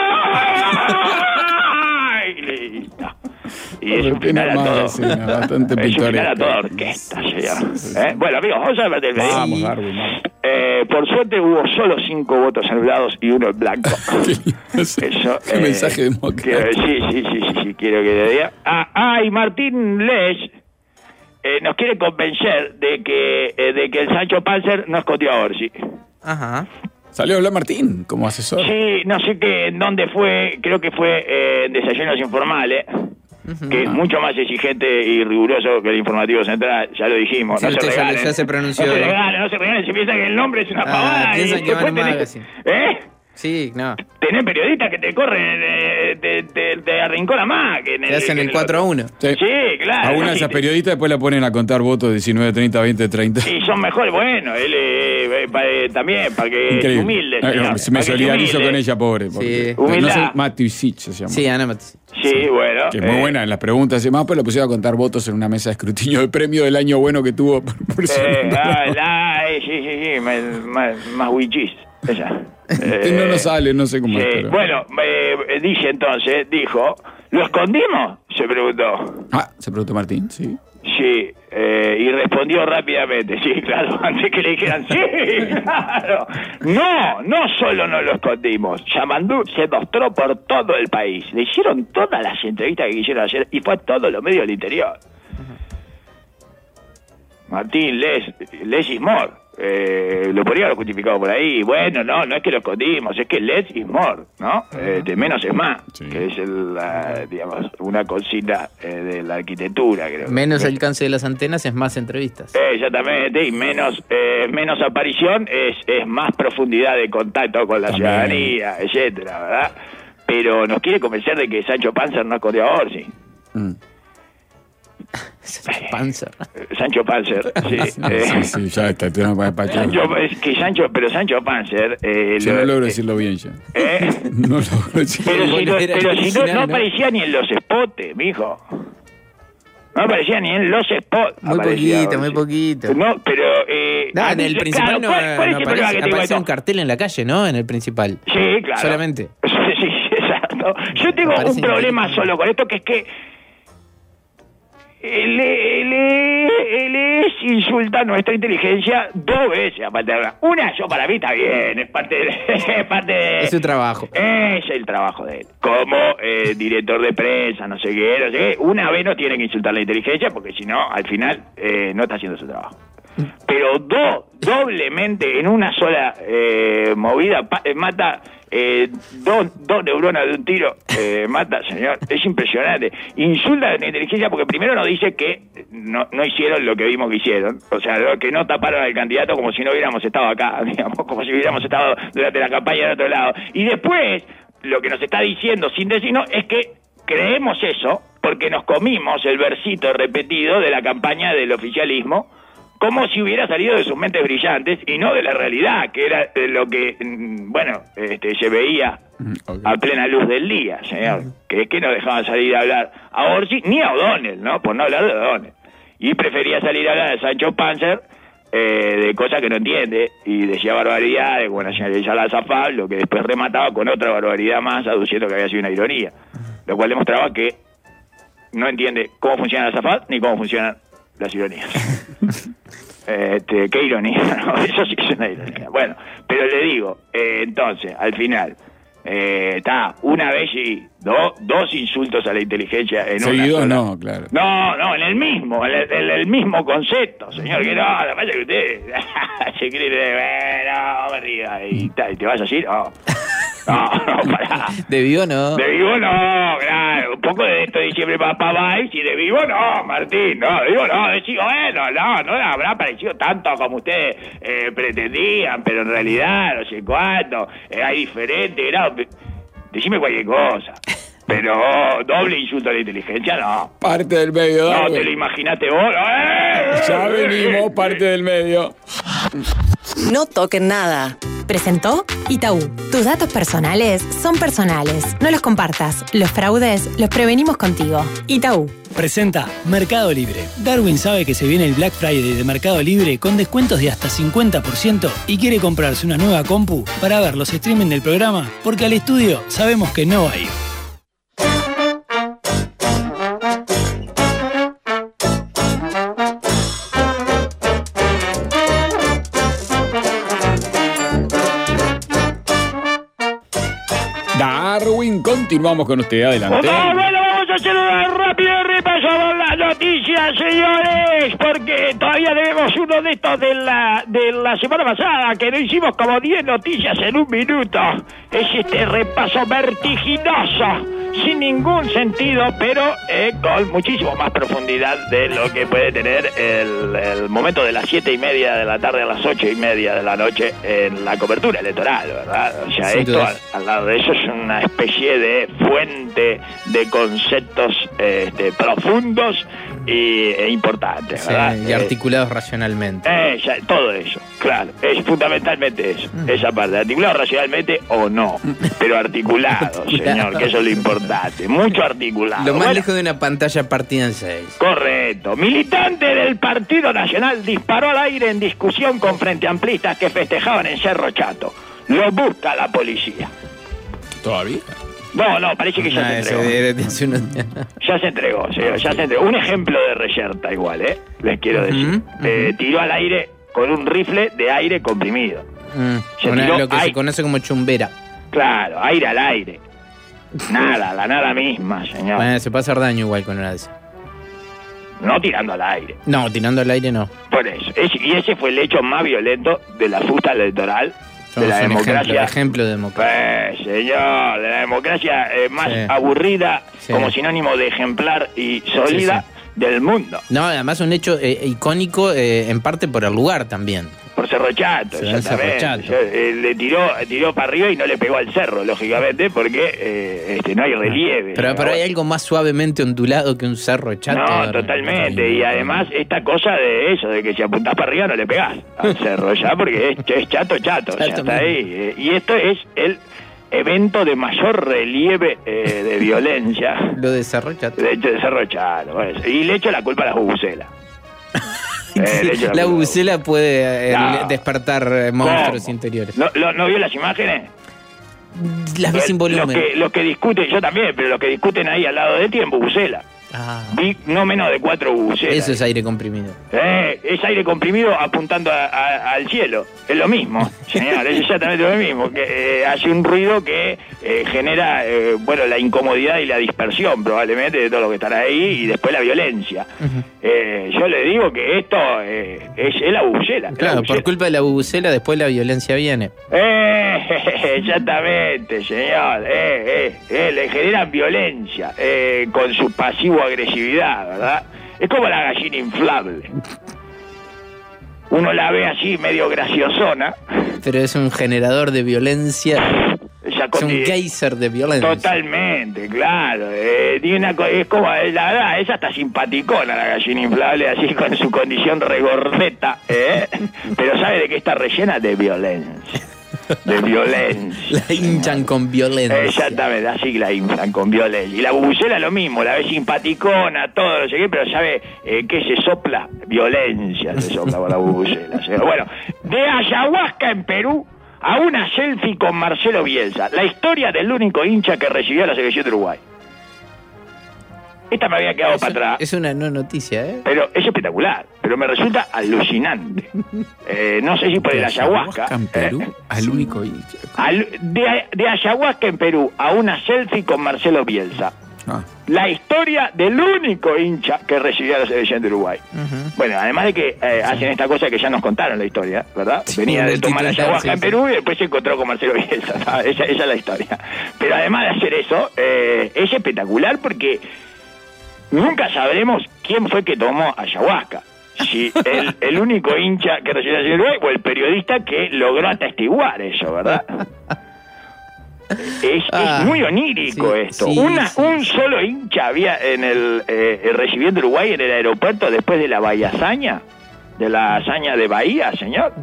[SPEAKER 3] Y es un final a todo.
[SPEAKER 2] Bastante
[SPEAKER 3] es un final a toda orquesta, señor. Bueno, amigos, vamos a ver el video.
[SPEAKER 2] Vamos, Darwin, vamos.
[SPEAKER 3] Por suerte hubo solo 5 votos anulados y 1 en blanco. Eso,
[SPEAKER 2] qué mensaje democrático.
[SPEAKER 3] Sí, quiero que le diga. Y Martín Lesch nos quiere convencer de que el Sancho Panzer no escondió a Orsi.
[SPEAKER 4] Ajá.
[SPEAKER 2] ¿Salió a hablar Martín como asesor?
[SPEAKER 3] Sí, no sé en dónde fue, creo que fue en Desayunos Informales, que es mucho más exigente y riguroso que el Informativo Central, ya lo dijimos.
[SPEAKER 4] Sí,
[SPEAKER 3] no se regalen,
[SPEAKER 4] ya se pronunció.
[SPEAKER 3] No se regalen, si piensan que el nombre es una pavada.
[SPEAKER 4] Piensan que van a magazine. Sí, no.
[SPEAKER 3] Tenés periodistas que te corren te arrincona más. Que
[SPEAKER 4] te hacen el 4-1.
[SPEAKER 3] Sí, claro.
[SPEAKER 2] A una de esas periodistas después la ponen a contar votos 19, 30, 20, 30.
[SPEAKER 3] Y son mejores, bueno, él también, para que es humilde.
[SPEAKER 2] Me solidarizo con ella, pobre.
[SPEAKER 4] Sí.
[SPEAKER 2] No sé, Matisich se llama.
[SPEAKER 4] Sí, Ana Matisich.
[SPEAKER 3] Sí, bueno.
[SPEAKER 2] Que es muy buena en las preguntas y demás, pero la pusieron a contar votos en una mesa de escrutinio de premio del año bueno que tuvo.
[SPEAKER 3] Sí, más wichis, ella.
[SPEAKER 2] No sale, no sé cómo es. Pero...
[SPEAKER 3] Bueno, dijo, ¿lo escondimos? Se preguntó.
[SPEAKER 2] Se preguntó Martín, sí.
[SPEAKER 3] Sí, y respondió rápidamente, sí, claro, antes que le dijeran, sí, claro. No solo no lo escondimos, Yamandú se mostró por todo el país. Le hicieron todas las entrevistas que quisieron hacer y fue a todos los medios del interior. Martín Les is more. Lo podría haber justificado por ahí. Bueno, no es que lo escondimos, es que less is more, ¿no? Menos es más, sí. Que es digamos, una consigna de la arquitectura, creo.
[SPEAKER 4] Menos alcance de las antenas es más entrevistas.
[SPEAKER 3] Exactamente, y menos aparición es más profundidad de contacto con la ciudadanía, etcétera, ¿verdad? Pero nos quiere convencer de que Sancho Panzer no escondió a Orsi.
[SPEAKER 4] Sancho Panzer,
[SPEAKER 3] sí.
[SPEAKER 2] Sí, ya está.
[SPEAKER 3] Pero Sancho Panzer...
[SPEAKER 2] yo no logro decirlo bien ya. No logro decirlo bien.
[SPEAKER 3] Pero si no aparecía ni en los spots, mijo. No aparecía ni en los spots.
[SPEAKER 4] Muy poquito.
[SPEAKER 3] No, pero...
[SPEAKER 4] en el principal claro, no aparece un cartel en la calle, ¿no? En el principal.
[SPEAKER 3] Sí, claro.
[SPEAKER 4] Solamente.
[SPEAKER 3] Sí, exacto. Yo tengo un problema solo con esto, que es que él insulta a nuestra inteligencia 2 veces, aparte de una. Yo para mí está bien, es parte de
[SPEAKER 4] es su trabajo.
[SPEAKER 3] Es el trabajo de él. Como director de prensa, no sé qué. Una vez no tiene que insultar la inteligencia, porque si no, al final no está haciendo su trabajo. Pero doblemente en una sola movida mata 2 neuronas de un tiro, mata, señor. Es impresionante. Insulta a la inteligencia porque primero nos dice que no hicieron lo que vimos que hicieron, o sea, que no taparon al candidato como si no hubiéramos estado acá, digamos, como si hubiéramos estado durante la campaña de otro lado. Y después lo que nos está diciendo sin decirnos es que creemos eso porque nos comimos el versito repetido de la campaña del oficialismo, como si hubiera salido de sus mentes brillantes y no de la realidad, que era lo que, se veía a plena luz del día, señor. Que es que no dejaban salir a hablar a Orsi ni a O'Donnell, ¿no? Por no hablar de O'Donnell. Y prefería salir a hablar de Sancho Panzer, de cosas que no entiende, y decía barbaridades, como nacionalizar la ASAFAP, lo que después remataba con otra barbaridad más, aduciendo que había sido una ironía. Lo cual demostraba que no entiende cómo funciona la ASAFAP ni cómo funcionan las ironías. Qué ironía, ¿no? Eso sí que es una ironía. Bueno, pero le digo, entonces, al final, una vez y dos insultos a la inteligencia en
[SPEAKER 2] seguido,
[SPEAKER 3] una sola.
[SPEAKER 2] No, claro.
[SPEAKER 3] No, en el mismo concepto, señor, que no, la pasa que usted se cree, no, arriba, y te vas a decir, No, pará.
[SPEAKER 4] ¿De vivo no?
[SPEAKER 3] De vivo no, claro. Un poco de esto de diciembre para vais, y de vivo no, Martín. No, de vivo no. Decía, bueno, no habrá parecido tanto como ustedes pretendían, pero en realidad, no sé cuánto, hay diferentes grados. Decime cualquier cosa. Pero doble insulto a la inteligencia, no.
[SPEAKER 2] Parte del medio,
[SPEAKER 3] No
[SPEAKER 2] Darwin.
[SPEAKER 3] te lo imaginaste vos.
[SPEAKER 2] Ya venimos, parte del medio.
[SPEAKER 1] No toquen nada. Presentó Itaú. Tus datos personales son personales. No los compartas. Los fraudes los prevenimos contigo. Itaú.
[SPEAKER 5] Presenta Mercado Libre. Darwin sabe que se viene el Black Friday de Mercado Libre con descuentos de hasta 50% y quiere comprarse una nueva compu para ver los streaming del programa porque al estudio sabemos que no va a ir.
[SPEAKER 2] Darwin, continuamos con usted, adelante.
[SPEAKER 3] Bueno, vamos a hacer un rápido repaso por las noticias, señores, porque todavía debemos uno de estos de la semana pasada, que no hicimos como 10 noticias en un minuto. Es este repaso vertiginoso, sin ningún sentido, pero con muchísimo más profundidad de lo que puede tener el momento de las 7:30 de la tarde a las 8:30 de la noche en la cobertura electoral, ¿verdad? O sea,
[SPEAKER 4] Sin
[SPEAKER 3] esto
[SPEAKER 4] duda.
[SPEAKER 3] al lado de eso es una especie de fuente de conceptos profundos e importantes,
[SPEAKER 4] Sí,
[SPEAKER 3] ¿verdad?
[SPEAKER 4] y articulados racionalmente.
[SPEAKER 3] Todo eso, claro, es fundamentalmente eso, esa parte, articulado racionalmente o no, pero articulado, señor, que eso es lo importante, mucho articulado.
[SPEAKER 4] Lo más
[SPEAKER 3] Bueno,
[SPEAKER 4] lejos de una pantalla partida en 6.
[SPEAKER 3] correcto. Militante del Partido Nacional disparó al aire en discusión con frente amplistas que festejaban en Cerro Chato. Lo busca la policía.
[SPEAKER 2] ¿Todavía?
[SPEAKER 3] No, parece que ya se entregó. Ya se entregó, señor, ya se entregó. Un ejemplo de reyerta igual, les quiero decir. Tiró al aire con un rifle de aire comprimido. Se tiró
[SPEAKER 4] Lo que se
[SPEAKER 3] aire.
[SPEAKER 4] conoce como chumbera.
[SPEAKER 3] Claro, aire al aire. Nada, la nada misma, señor.
[SPEAKER 4] Bueno, se puede hacer daño igual con una de esas.
[SPEAKER 3] No tirando al aire.
[SPEAKER 4] No, tirando al aire no.
[SPEAKER 3] Por eso. Y ese fue el hecho más violento de la fusta electoral de la
[SPEAKER 4] Somos un
[SPEAKER 3] democracia.
[SPEAKER 4] ejemplo de democracia.
[SPEAKER 3] Señor, de la democracia más
[SPEAKER 4] Sí.
[SPEAKER 3] aburrida,
[SPEAKER 4] Sí.
[SPEAKER 3] como sinónimo de ejemplar y sólida del mundo.
[SPEAKER 4] No, además un hecho icónico en parte por el lugar también.
[SPEAKER 3] Por Cerro Chato,
[SPEAKER 4] Se da en Cerro
[SPEAKER 3] exactamente.
[SPEAKER 4] Chato.
[SPEAKER 3] Le tiró para arriba y no le pegó al cerro, lógicamente, porque no hay relieve.
[SPEAKER 4] Pero hay algo más suavemente ondulado que un cerro chato.
[SPEAKER 3] No, totalmente. Y además, esta cosa de eso, de que si apuntás para arriba no le pegás al cerro ya, porque es chato, ya está ahí. Y esto es el evento de mayor relieve de violencia.
[SPEAKER 4] Lo de cerro chato.
[SPEAKER 3] De hecho, de Cerro Chato. Bueno, y le echo la culpa a las bubucelas.
[SPEAKER 4] La bubucela puede
[SPEAKER 3] No.
[SPEAKER 4] despertar monstruos
[SPEAKER 3] ¿Cómo?
[SPEAKER 4] interiores.
[SPEAKER 3] ¿No vio las imágenes?
[SPEAKER 4] Las vi sin volumen.
[SPEAKER 3] Los que discuten, yo también, pero los que discuten ahí al lado de ti en bubucela.
[SPEAKER 4] Ah,
[SPEAKER 3] Vi no menos de 4 bubucelas.
[SPEAKER 4] eso es aire comprimido.
[SPEAKER 3] Es aire comprimido apuntando al cielo. Es lo mismo, señor, es exactamente lo mismo. Que hace un ruido que genera, la incomodidad y la dispersión probablemente de todos los que están ahí y después la violencia. Yo le digo que esto es la bubucela. es la
[SPEAKER 4] Claro,
[SPEAKER 3] bubucela.
[SPEAKER 4] por culpa de la bubucela después la violencia viene.
[SPEAKER 3] Exactamente, señor. Le generan violencia con su pasivo-agresividad, ¿verdad? Es como la gallina inflable. Uno la ve así medio graciosona.
[SPEAKER 4] Pero es un generador de violencia.
[SPEAKER 3] Ya
[SPEAKER 4] Es un geyser de violencia.
[SPEAKER 3] Totalmente, claro. Es como, la verdad, es hasta simpaticona la gallina inflable, así con su condición regordeta, pero sabe de que está rellena de violencia. De violencia.
[SPEAKER 4] La hinchan con violencia.
[SPEAKER 3] Exactamente, así la inflan con violencia. Y la bubucela lo mismo, la ve simpaticona, todo, no sé qué, pero sabe que se sopla violencia, se sopla con la bubucela. Bueno, de ayahuasca en Perú a una selfie con Marcelo Bielsa. La historia del único hincha que recibió a la selección de Uruguay. Esta me había quedado para atrás.
[SPEAKER 4] Es una no noticia,
[SPEAKER 3] Pero es espectacular, pero me resulta alucinante. No sé si por el ayahuasca.
[SPEAKER 2] en Perú, al único hincha.
[SPEAKER 3] De ayahuasca en Perú a una selfie con Marcelo Bielsa.
[SPEAKER 2] Ah.
[SPEAKER 3] La historia del único hincha que recibió a la selección de Uruguay. Bueno, además de que hacen esta cosa que ya nos contaron la historia, ¿verdad?
[SPEAKER 4] Sí,
[SPEAKER 3] Venía de
[SPEAKER 4] el
[SPEAKER 3] tomar
[SPEAKER 4] titular,
[SPEAKER 3] ayahuasca
[SPEAKER 4] sí,
[SPEAKER 3] en
[SPEAKER 4] sí.
[SPEAKER 3] Perú y después se encontró con Marcelo Bielsa. ¿sabes? Esa es la historia. Pero además de hacer eso, es espectacular porque nunca sabremos quién fue que tomó ayahuasca. Si el único hincha que recibió la selección de Uruguay o el periodista que logró atestiguar eso, ¿verdad? Es muy onírico esto. Un solo hincha había en el recibiendo Uruguay en el aeropuerto después de la hazaña de Bahía, señor.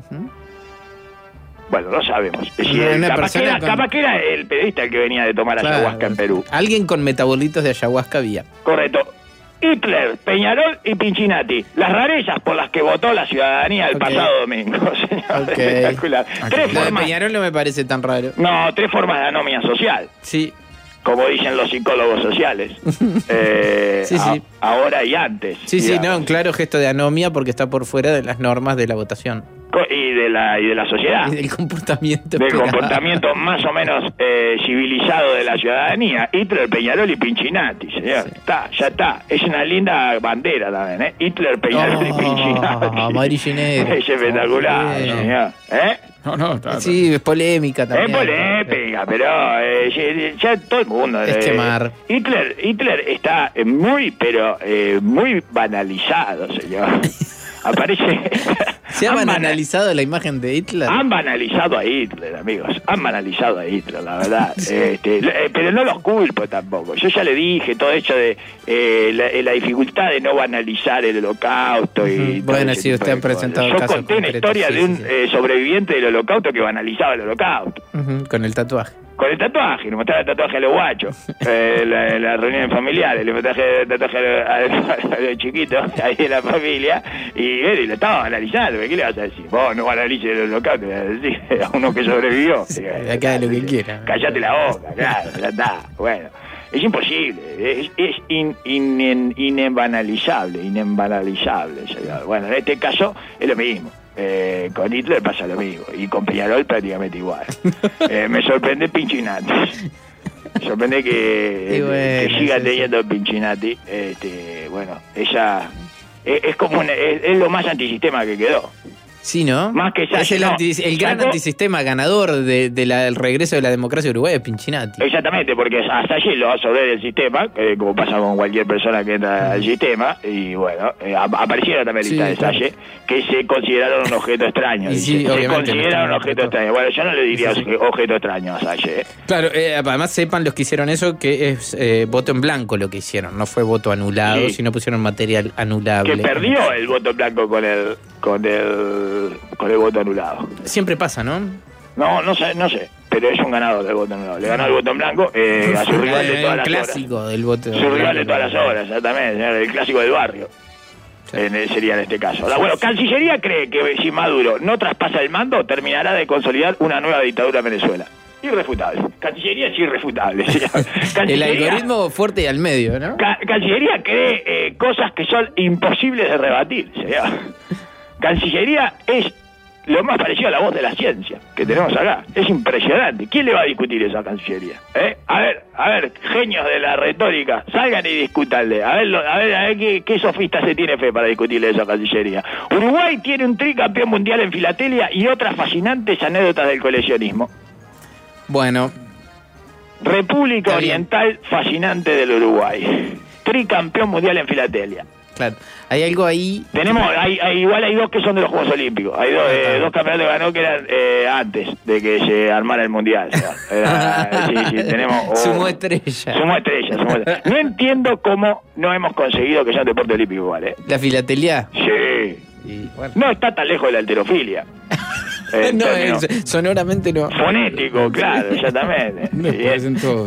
[SPEAKER 3] Bueno, no sabemos. Es decir, capaz que era el periodista el que venía de tomar ayahuasca en Perú.
[SPEAKER 4] Alguien con metabolitos de ayahuasca había.
[SPEAKER 3] Correcto. Hitler, Peñarol y Pinchinati. Las rarezas por las que votó la ciudadanía el pasado domingo, señor. Espectacular.
[SPEAKER 4] Lo de Peñarol no me parece tan raro.
[SPEAKER 3] No, 3 formas de anomia social.
[SPEAKER 4] Sí.
[SPEAKER 3] Como dicen los psicólogos sociales.
[SPEAKER 4] Sí.
[SPEAKER 3] Ahora y antes.
[SPEAKER 4] Sí, un claro gesto de anomia porque está por fuera de las normas de la votación.
[SPEAKER 3] Y de la sociedad.
[SPEAKER 4] Y del comportamiento.
[SPEAKER 3] Del comportamiento más o menos civilizado de la ciudadanía. Hitler, Peñarol y Pinchinati, señor. Sí. Ya está. Es una linda bandera también, ¿eh? Hitler, Peñarol y Pinchinati.
[SPEAKER 4] Amarillinero.
[SPEAKER 3] Es espectacular, señor.
[SPEAKER 2] No, está.
[SPEAKER 4] Sí, es polémica también.
[SPEAKER 3] Es polémica, pero ya todo el mundo.
[SPEAKER 4] Es quemar.
[SPEAKER 3] Hitler está muy banalizado, señor. Aparece.
[SPEAKER 4] ¿Se ha banalizado la imagen de Hitler?
[SPEAKER 3] Han banalizado a Hitler, amigos. Han banalizado a Hitler, la verdad. Pero no los culpo tampoco. Yo ya le dije todo hecho de la dificultad de no banalizar el holocausto. Y
[SPEAKER 4] bueno, sí, usted ha presentado
[SPEAKER 3] Yo conté una historia de un sobreviviente del holocausto que banalizaba el holocausto.
[SPEAKER 4] Con el tatuaje.
[SPEAKER 3] Con el tatuaje, le mostraba el tatuaje a los guachos, la reunión familiar, le mostraba el tatuaje a los chiquitos ahí de la familia, y lo estaba analizando. ¿Qué le vas a decir? Vos no analices el holocausto, le vas a decir a uno que sobrevivió.
[SPEAKER 4] Acá de lo que quiera.
[SPEAKER 3] Callate la boca, claro, ya está. Bueno, es imposible, es inenbanalizable, señor. Bueno, en este caso es lo mismo. Con Hitler pasa lo mismo y con Peñarol prácticamente igual. Me sorprende Pinchinati. Me sorprende que siga teniendo Pinchinati. Bueno, ella es como es lo más antisistema que quedó.
[SPEAKER 4] Sí, ¿no?
[SPEAKER 3] Más que
[SPEAKER 4] es el gran antisistema ganador del regreso de la democracia uruguaya es Pinchinati.
[SPEAKER 3] Exactamente, porque hasta allí lo va a absorber el sistema, como pasa con cualquier persona que entra al sistema, y bueno, aparecieron también listas de Salle, que se consideraron un objeto extraño.
[SPEAKER 4] Sí,
[SPEAKER 3] se consideraron un objeto extraño. Bueno, yo no le diría objeto extraño a Salle.
[SPEAKER 4] Claro, además sepan los que hicieron eso que es voto en blanco lo que hicieron, no fue voto anulado, sino pusieron material anulable.
[SPEAKER 3] Que perdió el voto en blanco con el voto anulado.
[SPEAKER 4] Siempre pasa, ¿no?
[SPEAKER 3] No sé, pero es un ganador del voto anulado. Le ganó el voto en blanco a su rival de todas las
[SPEAKER 4] clásico
[SPEAKER 3] horas.
[SPEAKER 4] Del voto.
[SPEAKER 3] Su rival de todas las horas, exactamente, el clásico del barrio. Sería en este caso. Bueno, Cancillería cree que si Maduro no traspasa el mando, terminará de consolidar una nueva dictadura en Venezuela. Irrefutable. Cancillería es irrefutable.
[SPEAKER 4] El algoritmo fuerte y al medio, ¿no?
[SPEAKER 3] Cancillería cree cosas que son imposibles de rebatir, señor. Cancillería es lo más parecido a la voz de la ciencia que tenemos acá. Es impresionante. ¿Quién le va a discutir eso a Cancillería? A ver, genios de la retórica, salgan y discútanle. A ver qué sofista se tiene fe para discutirle eso a Cancillería. Uruguay tiene un tricampeón mundial en filatelia y otras fascinantes anécdotas del coleccionismo.
[SPEAKER 4] Bueno.
[SPEAKER 3] República Oriental fascinante del Uruguay. Tricampeón mundial en filatelia.
[SPEAKER 4] Claro, hay algo ahí.
[SPEAKER 3] Igual hay dos que son de los Juegos Olímpicos. Hay dos campeonatos que ganó que eran antes de que se armara el mundial. Tenemos.
[SPEAKER 4] Sumó estrella.
[SPEAKER 3] No entiendo cómo no hemos conseguido que sea un deporte olímpico igual,
[SPEAKER 4] ¿La filatelia?
[SPEAKER 3] Sí. Bueno. No está tan lejos de la halterofilia.
[SPEAKER 4] No, sonoramente no.
[SPEAKER 3] Fonético, claro, exactamente.
[SPEAKER 2] Me parecen todos.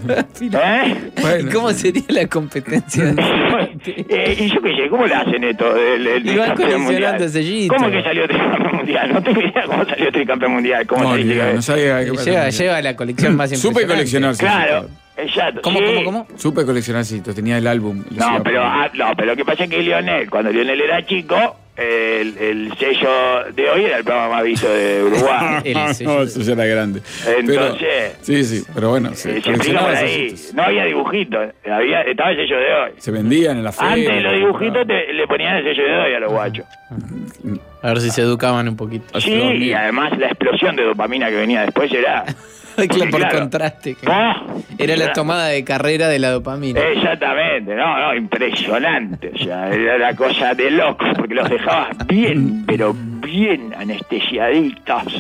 [SPEAKER 4] Bueno. ¿Cómo sería la competencia?
[SPEAKER 3] Y yo qué sé, ¿cómo le hacen esto?
[SPEAKER 4] Y van coleccionando sellitos.
[SPEAKER 3] ¿Cómo que salió tricampeón mundial? No tengo idea cómo salió tricampeón mundial.
[SPEAKER 2] No sabía que
[SPEAKER 4] lleva la colección más impresionante.
[SPEAKER 2] Supe coleccionar.
[SPEAKER 3] Claro. Exacto.
[SPEAKER 2] ¿Cómo? Supe coleccionarcitos, tenía el álbum.
[SPEAKER 3] Pero lo que pasa es que Lionel, cuando Lionel era chico, el sello de hoy era el programa más visto de Uruguay.
[SPEAKER 2] No, eso ya era grande.
[SPEAKER 3] Entonces,
[SPEAKER 2] sí, pero bueno,
[SPEAKER 3] se explica por ahí. No había dibujitos, estaba el sello de hoy.
[SPEAKER 2] Se vendían en la feria.
[SPEAKER 3] Antes de los dibujitos le ponían el sello de hoy a los guachos.
[SPEAKER 4] A ver si se educaban un poquito.
[SPEAKER 3] Sí, y además la explosión de dopamina que venía después era...
[SPEAKER 4] Por contraste. Era la tomada de carrera de la dopamina.
[SPEAKER 3] Exactamente, impresionante. O sea, era la cosa de loco, porque los dejabas bien, pero bien anestesiaditos.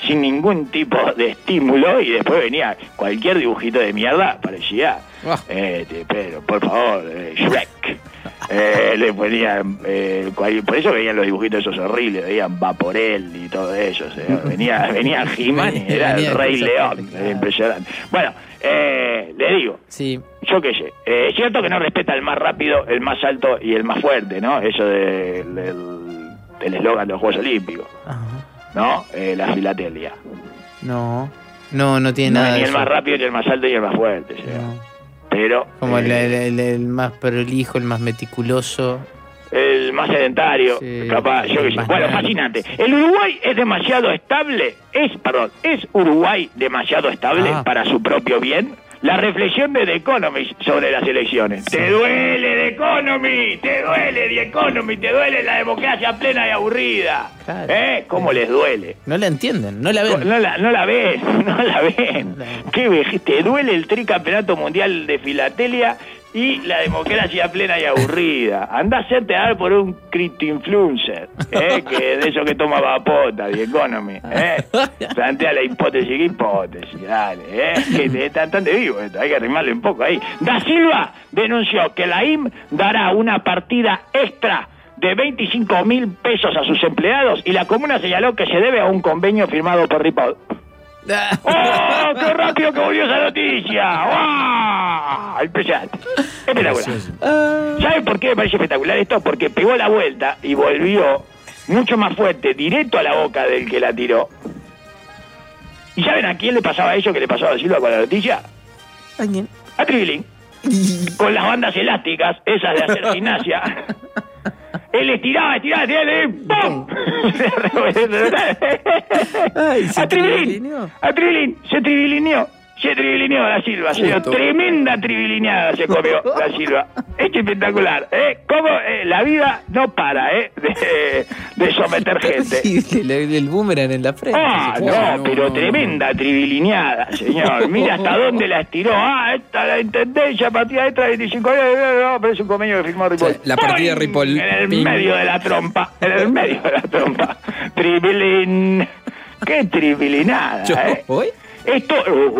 [SPEAKER 3] sin ningún tipo de estímulo, y después venía cualquier dibujito de mierda, parecía, Pedro, por favor, Shrek. Le ponían, por eso veían los dibujitos esos horribles, veían Vaporel y todo eso, o sea, venía He-Man y era el Rey León, era impresionante. Bueno, le digo,
[SPEAKER 4] sí.
[SPEAKER 3] Yo qué sé, es cierto que no respeta el más rápido, el más alto y el más fuerte, ¿no? Eso del eslogan de los Juegos Olímpicos.
[SPEAKER 4] Ajá.
[SPEAKER 3] ¿No? La filatelia.
[SPEAKER 4] No tiene nada
[SPEAKER 3] Ni
[SPEAKER 4] de
[SPEAKER 3] el
[SPEAKER 4] eso.
[SPEAKER 3] más rápido, ni el más alto, ni el más fuerte. O sea.
[SPEAKER 4] No.
[SPEAKER 3] Pero...
[SPEAKER 4] Como el más prolijo, el más meticuloso.
[SPEAKER 3] El más sedentario,
[SPEAKER 4] Sí,
[SPEAKER 3] capaz, yo qué sé.
[SPEAKER 4] más
[SPEAKER 3] Bueno,
[SPEAKER 4] nada.
[SPEAKER 3] fascinante. ¿El Uruguay es demasiado estable? ¿Es Uruguay demasiado estable para su propio bien? La reflexión de The Economist sobre las elecciones. Sí. ¡Te duele The Economy! ¡Te duele The Economy! ¡Te duele la democracia plena y aburrida!
[SPEAKER 4] Claro.
[SPEAKER 3] ¿Cómo les duele?
[SPEAKER 4] No la entienden, no la ven.
[SPEAKER 3] No la ven. ¿Qué vejez? ¿Te duele el tricampeonato mundial de filatelia y la democracia plena y aburrida? Andá a hacerte dar por un criptoinfluencer, que de eso que toma vapota, The Economy, plantea la hipótesis, ¿qué hipótesis? Dale, que está tan de vivo esto, hay que arrimarle un poco ahí. Da Silva denunció que la IM dará una partida extra de 25.000 pesos a sus empleados, y la comuna señaló que se debe a un convenio firmado por Ripoll. ¡Oh, qué rápido que volvió esa noticia! ¡Wow! Impresionante. Espectacular. ¿Saben por qué me parece espectacular esto? Porque pegó la vuelta y volvió mucho más fuerte, directo a la boca del que la tiró. ¿Y saben a quién le pasaba eso que le pasaba a Silva con la noticia?
[SPEAKER 4] ¿A quién?
[SPEAKER 3] A Tribilín. Con las bandas elásticas, esas de hacer gimnasia. Él estiraba, y ¡pum!
[SPEAKER 4] Ay,
[SPEAKER 3] A Tribilín, se tribilineó Da Silva, señor. Tremenda tribilineada se comió Da Silva. Es espectacular, Cómo la vida no para, de someter gente.
[SPEAKER 4] Sí, el boomerang en la frente.
[SPEAKER 3] Pero tremenda tribilineada, señor. Mira hasta dónde la estiró. Esta la intendencia, partida extra de 25 años. No, pero es un convenio que firmó Ripoll.
[SPEAKER 4] La partida de Ripoll.
[SPEAKER 3] En el medio de la trompa. Tribilín. Qué tribilinada,
[SPEAKER 4] ¿Hoy?
[SPEAKER 3] Esto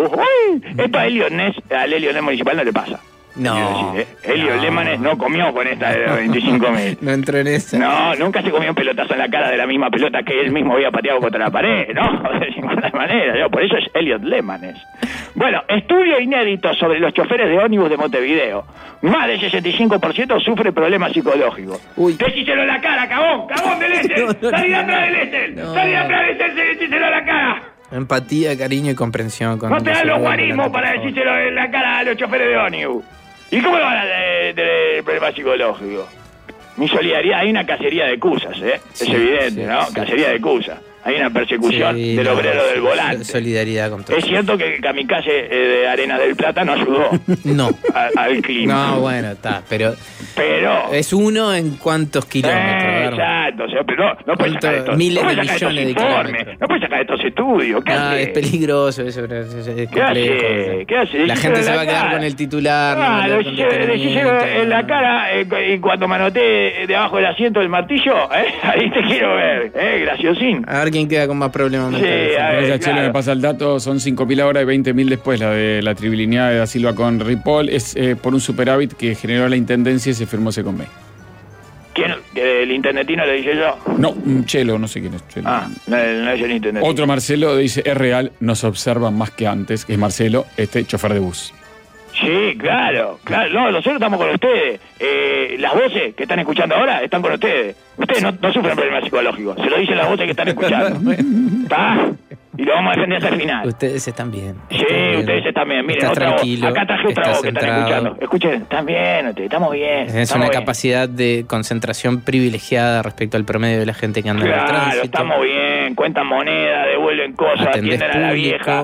[SPEAKER 3] a Elio Ness Municipal no le pasa.
[SPEAKER 4] No.
[SPEAKER 3] Elio Lemanes no comió con esta de 25.000.
[SPEAKER 4] No entró en esa.
[SPEAKER 3] No, nunca se comió un pelotazo en la cara de la misma pelota que él mismo había pateado contra la pared, ¿no? De ninguna manera, por eso es Elliot Lemanes. Bueno, estudio inédito sobre los choferes de ómnibus de Montevideo. Más del 65% sufre problemas psicológicos. Decíselo en la cara, cabón del Estel. Salí de atrás del Estel. Salí de atrás del Estel, decíselo en la cara.
[SPEAKER 4] Empatía, cariño y comprensión.
[SPEAKER 3] No te dan los guarismos para decírselo en la cara a los choferes de ómnibus. ¿Y cómo van a tener problemas psicológicos? Mi solidaridad, hay una cacería de cusas, es evidente, ¿no? Sí. Cacería de cusas. Hay una persecución del obrero del volante.
[SPEAKER 4] Solidaridad con todo.
[SPEAKER 3] Es cierto que el kamikaze de Arena del Plata no ayudó.
[SPEAKER 4] No.
[SPEAKER 3] Al clima.
[SPEAKER 4] No, bueno, está, pero es uno en cuántos kilómetros.
[SPEAKER 3] Exacto, o sea, pero no puedes sacar estos,
[SPEAKER 4] miles de millones de kilómetros.
[SPEAKER 3] No puedes sacar estos estudios. ¿Qué hace?
[SPEAKER 4] Es peligroso eso. Es complejo.
[SPEAKER 3] ¿Qué hace?
[SPEAKER 4] La gente se va a quedar con el titular.
[SPEAKER 3] Decíselo en la cara y cuando manoteé debajo del asiento del martillo, ahí te quiero ver, graciosín.
[SPEAKER 4] A ver quién queda con más problemas mentales.
[SPEAKER 3] Sí, a ver,
[SPEAKER 2] Chelo me pasa el dato, son 5.000 ahora y 20.000 después la de la tribilineada de Da Silva con Ripoll. Es por un superávit que generó la intendencia y se firmó ese convenio.
[SPEAKER 3] ¿Quién? ¿El intendentino le dice yo?
[SPEAKER 2] No, Chelo, no sé quién es Chelo.
[SPEAKER 3] No es el intendentino.
[SPEAKER 2] Otro Marcelo dice, es real, nos observan más que antes, que es Marcelo, chofer de bus.
[SPEAKER 3] Sí, claro. No, nosotros estamos con ustedes. Las voces que están escuchando ahora están con ustedes. Ustedes no sufren problemas psicológicos. Se lo dicen las voces que están escuchando. ¿Está? Y lo vamos a defender hasta el final.
[SPEAKER 4] Ustedes están bien.
[SPEAKER 3] Sí, ustedes están bien. Miren, otra voz. Acá traje otra voz que están escuchando. Escuchen, están bien, estamos bien.
[SPEAKER 4] Es una capacidad de concentración privilegiada respecto al promedio de la gente que anda en el tránsito.
[SPEAKER 3] Claro, estamos bien. Cuentan moneda, devuelven cosas, atienden a la vieja.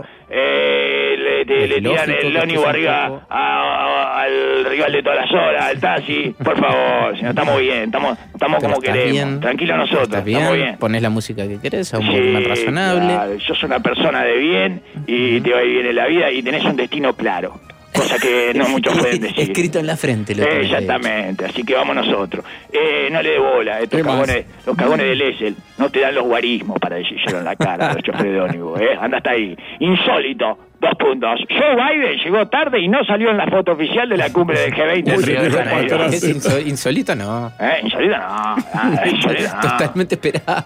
[SPEAKER 3] Le tiran el ómnibus arriba al rival de todas las horas, al taxi. Por favor, señor, estamos bien, estamos como queremos. Bien, tranquilo nosotros, estamos bien.
[SPEAKER 4] Ponés la música que querés, a un volumen razonable.
[SPEAKER 3] Claro, sos una persona de bien y te va a ir bien en la vida y tenés un destino claro. cosa que no muchos pueden decir.
[SPEAKER 4] Escrito en la frente. Lo tenés,
[SPEAKER 3] Exactamente, así que vamos nosotros. No le dé bola, estos cagones, los cagones del ESEL no te dan los guarismos para decírselo en la cara a los choferes de ómnibus, anda hasta ahí. Insólito, 2 puntos. Joe Biden llegó tarde y no salió en la foto oficial de la cumbre del G20 en Río de Janeiro.
[SPEAKER 4] Es insólito, no.
[SPEAKER 3] Insólito no. Insólito no.
[SPEAKER 4] Totalmente esperado.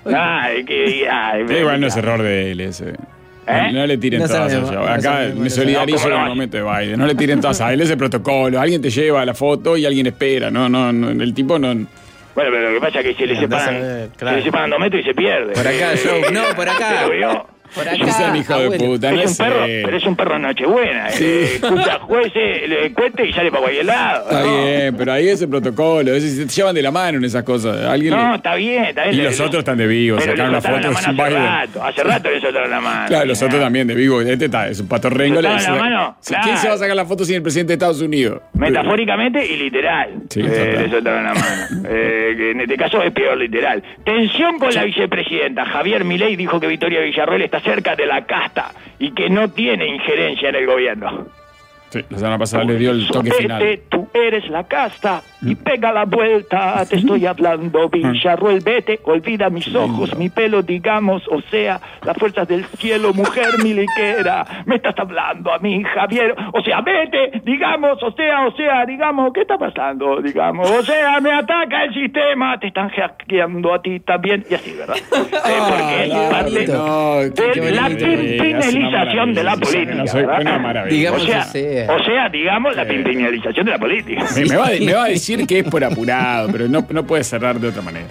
[SPEAKER 2] Igual no es error de él ese. No le tiren
[SPEAKER 4] No
[SPEAKER 2] todas
[SPEAKER 4] sabemos,
[SPEAKER 2] a Joe.
[SPEAKER 4] no
[SPEAKER 2] Acá
[SPEAKER 4] sabemos,
[SPEAKER 2] me
[SPEAKER 4] no
[SPEAKER 2] solidarizo
[SPEAKER 3] sabemos.
[SPEAKER 2] con el momento de Biden. No le tiren todas a él. Ese protocolo. Alguien te lleva la foto y alguien espera. No, el tipo no.
[SPEAKER 3] Bueno, pero lo que pasa es que se le separan 2 metros y se pierde.
[SPEAKER 4] Por acá, Joe. No, por acá.
[SPEAKER 3] Pero yo-
[SPEAKER 4] Por
[SPEAKER 2] No sean
[SPEAKER 4] acá.
[SPEAKER 2] hijo de puta. No
[SPEAKER 3] Es un
[SPEAKER 2] es
[SPEAKER 3] perro,
[SPEAKER 2] él.
[SPEAKER 3] pero es un perro en Nochebuena. Escucha jueces, le cuente y sale para cualquier lado.
[SPEAKER 2] Está
[SPEAKER 3] ¿no?
[SPEAKER 2] bien, pero ahí ese protocolo. Ese se te llevan de la mano en esas cosas. Alguien
[SPEAKER 3] No,
[SPEAKER 2] le-
[SPEAKER 3] está bien.
[SPEAKER 2] Y los otros están de vivo.
[SPEAKER 3] Pero
[SPEAKER 2] Sacaron
[SPEAKER 3] le
[SPEAKER 2] la
[SPEAKER 3] soltaron
[SPEAKER 2] foto de
[SPEAKER 3] la mano
[SPEAKER 2] Biden.
[SPEAKER 3] hace rato le soltaron la mano.
[SPEAKER 2] Claro, los otros también de vivo. Este está, es un patorrengo.
[SPEAKER 3] ¿Le soltaron la mano?
[SPEAKER 2] ¿Quién
[SPEAKER 3] Claro.
[SPEAKER 2] se va a sacar la foto sin el presidente de Estados Unidos?
[SPEAKER 3] Metafóricamente y literal.
[SPEAKER 2] Sí, total.
[SPEAKER 3] le soltaron la mano. Que en este caso es peor literal. Tensión con la vicepresidenta. Javier Milei dijo que Victoria Villarroel está cerca de la casta y que no tiene injerencia en el gobierno.
[SPEAKER 2] Sí, la semana pasada le dio el toque final.
[SPEAKER 3] Vete, tú eres la casta y pega la vuelta, te estoy hablando, Villarroel, vete, olvida mis ojos, mi pelo, digamos, o sea, las fuerzas del cielo, mujer miliquera, me estás hablando a mí, Javier, o sea, vete, digamos, o sea, digamos, ¿qué está pasando? Digamos, o sea, me ataca el sistema, te están hackeando a ti también, y así, ¿verdad? Porque es parte
[SPEAKER 2] no,
[SPEAKER 3] de la pimpinelización de la política, ¿verdad?
[SPEAKER 2] Una maravilla.
[SPEAKER 4] Digamos,
[SPEAKER 3] O sea, digamos, la pimpinelización de la política.
[SPEAKER 2] Me va a decir que es por apurado, pero no puede cerrar de otra manera.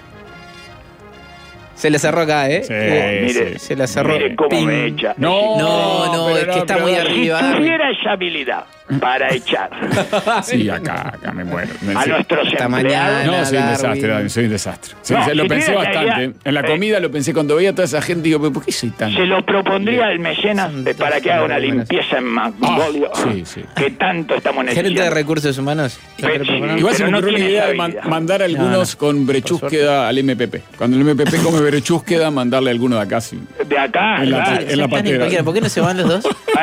[SPEAKER 4] Se le cerró acá, ¿eh?
[SPEAKER 2] Sí,
[SPEAKER 3] Mire,
[SPEAKER 4] Se la cerró.
[SPEAKER 3] mire cómo
[SPEAKER 4] Pim.
[SPEAKER 3] me echa.
[SPEAKER 4] No,
[SPEAKER 2] pero
[SPEAKER 4] es que está muy
[SPEAKER 2] pero-
[SPEAKER 4] arriba.
[SPEAKER 3] Si tuviera esa habilidad para echar
[SPEAKER 2] Sí, acá me muero.
[SPEAKER 3] a nuestros
[SPEAKER 4] Esta
[SPEAKER 3] empleados,
[SPEAKER 2] No, soy un
[SPEAKER 4] Darwin.
[SPEAKER 2] desastre, Darwin, soy un desastre. Sí,
[SPEAKER 3] No,
[SPEAKER 2] lo
[SPEAKER 3] si
[SPEAKER 2] pensé
[SPEAKER 3] tuviera esa
[SPEAKER 2] bastante.
[SPEAKER 3] idea,
[SPEAKER 2] En la comida lo pensé cuando veía a toda esa gente. Digo, ¿pero por qué soy tan...?
[SPEAKER 3] se lo propondría al mecenas para que haga una limpieza en Mongolia,
[SPEAKER 2] sí.
[SPEAKER 3] que tanto estamos
[SPEAKER 4] Gerente de
[SPEAKER 3] necesitando.
[SPEAKER 4] recursos humanos.
[SPEAKER 3] Pero sí,
[SPEAKER 2] Igual se
[SPEAKER 3] pero
[SPEAKER 2] me
[SPEAKER 3] no
[SPEAKER 2] ocurrió una
[SPEAKER 3] tiene
[SPEAKER 2] idea
[SPEAKER 3] esa
[SPEAKER 2] de
[SPEAKER 3] habilidad.
[SPEAKER 2] mandar algunos con brechúsqueda al MPP. Cuando el MPP come brechúsqueda, mandarle alguno de acá. Sí.
[SPEAKER 3] De acá,
[SPEAKER 2] En la-
[SPEAKER 3] claro.
[SPEAKER 2] en la patera.
[SPEAKER 4] ¿Por qué no se van los dos?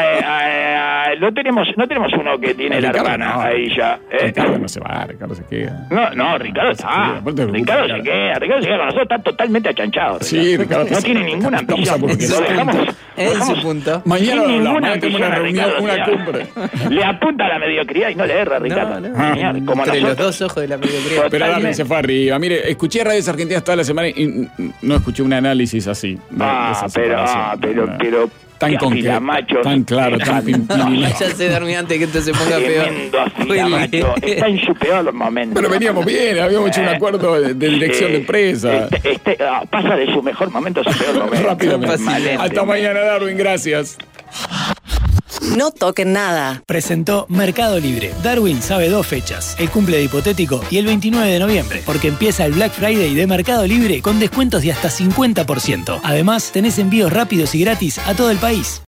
[SPEAKER 3] No tenemos uno que tiene la
[SPEAKER 2] Ricardo,
[SPEAKER 3] hermana
[SPEAKER 2] no.
[SPEAKER 3] ahí ya.
[SPEAKER 2] Ricardo no se va, Ricardo se queda.
[SPEAKER 3] No, Ricardo está.
[SPEAKER 2] aparte de
[SPEAKER 3] Ricardo se
[SPEAKER 2] Ricardo.
[SPEAKER 3] queda. Ricardo se queda con nosotros, está totalmente achanchado.
[SPEAKER 2] Sí, Ricardo.
[SPEAKER 3] No tiene ninguna
[SPEAKER 2] Estamos
[SPEAKER 3] ambición.
[SPEAKER 2] a
[SPEAKER 3] Lo dejamos.
[SPEAKER 4] En su punto.
[SPEAKER 2] Mañana
[SPEAKER 3] Sin
[SPEAKER 2] lo hablamos,
[SPEAKER 3] ninguna
[SPEAKER 2] mañana tenemos una
[SPEAKER 3] ambición a
[SPEAKER 2] reunión,
[SPEAKER 3] Ricardo,
[SPEAKER 2] una
[SPEAKER 3] señor.
[SPEAKER 2] cumbre.
[SPEAKER 3] Le apunta a la mediocridad y no le erra, Ricardo. Señor, como
[SPEAKER 4] Entre los
[SPEAKER 3] nosotros.
[SPEAKER 4] dos ojos de la mediocridad.
[SPEAKER 2] Pero Darwin se fue arriba. Mire, escuché radios argentinas toda la semana y no escuché un análisis así. de esa separación.
[SPEAKER 3] Pero.
[SPEAKER 2] Tan
[SPEAKER 3] qué
[SPEAKER 2] concreto,
[SPEAKER 3] afilamacho.
[SPEAKER 2] tan claro, tan pimpinilín.
[SPEAKER 4] Ya se Darwin antes que esto se ponga peor.
[SPEAKER 3] Tremendo afilamacho. Está en su peor momento.
[SPEAKER 2] Pero veníamos bien, habíamos hecho un acuerdo de dirección de empresa.
[SPEAKER 3] Pasa de su mejor momento a su peor momento.
[SPEAKER 2] Rápidamente.
[SPEAKER 3] Malente.
[SPEAKER 2] Hasta mañana, Darwin, gracias.
[SPEAKER 1] No toquen nada.
[SPEAKER 5] Presentó Mercado Libre. Darwin sabe 2 fechas, el cumple de Hipotético y el 29 de noviembre, porque empieza el Black Friday de Mercado Libre con descuentos de hasta 50%. Además, tenés envíos rápidos y gratis a todo el país.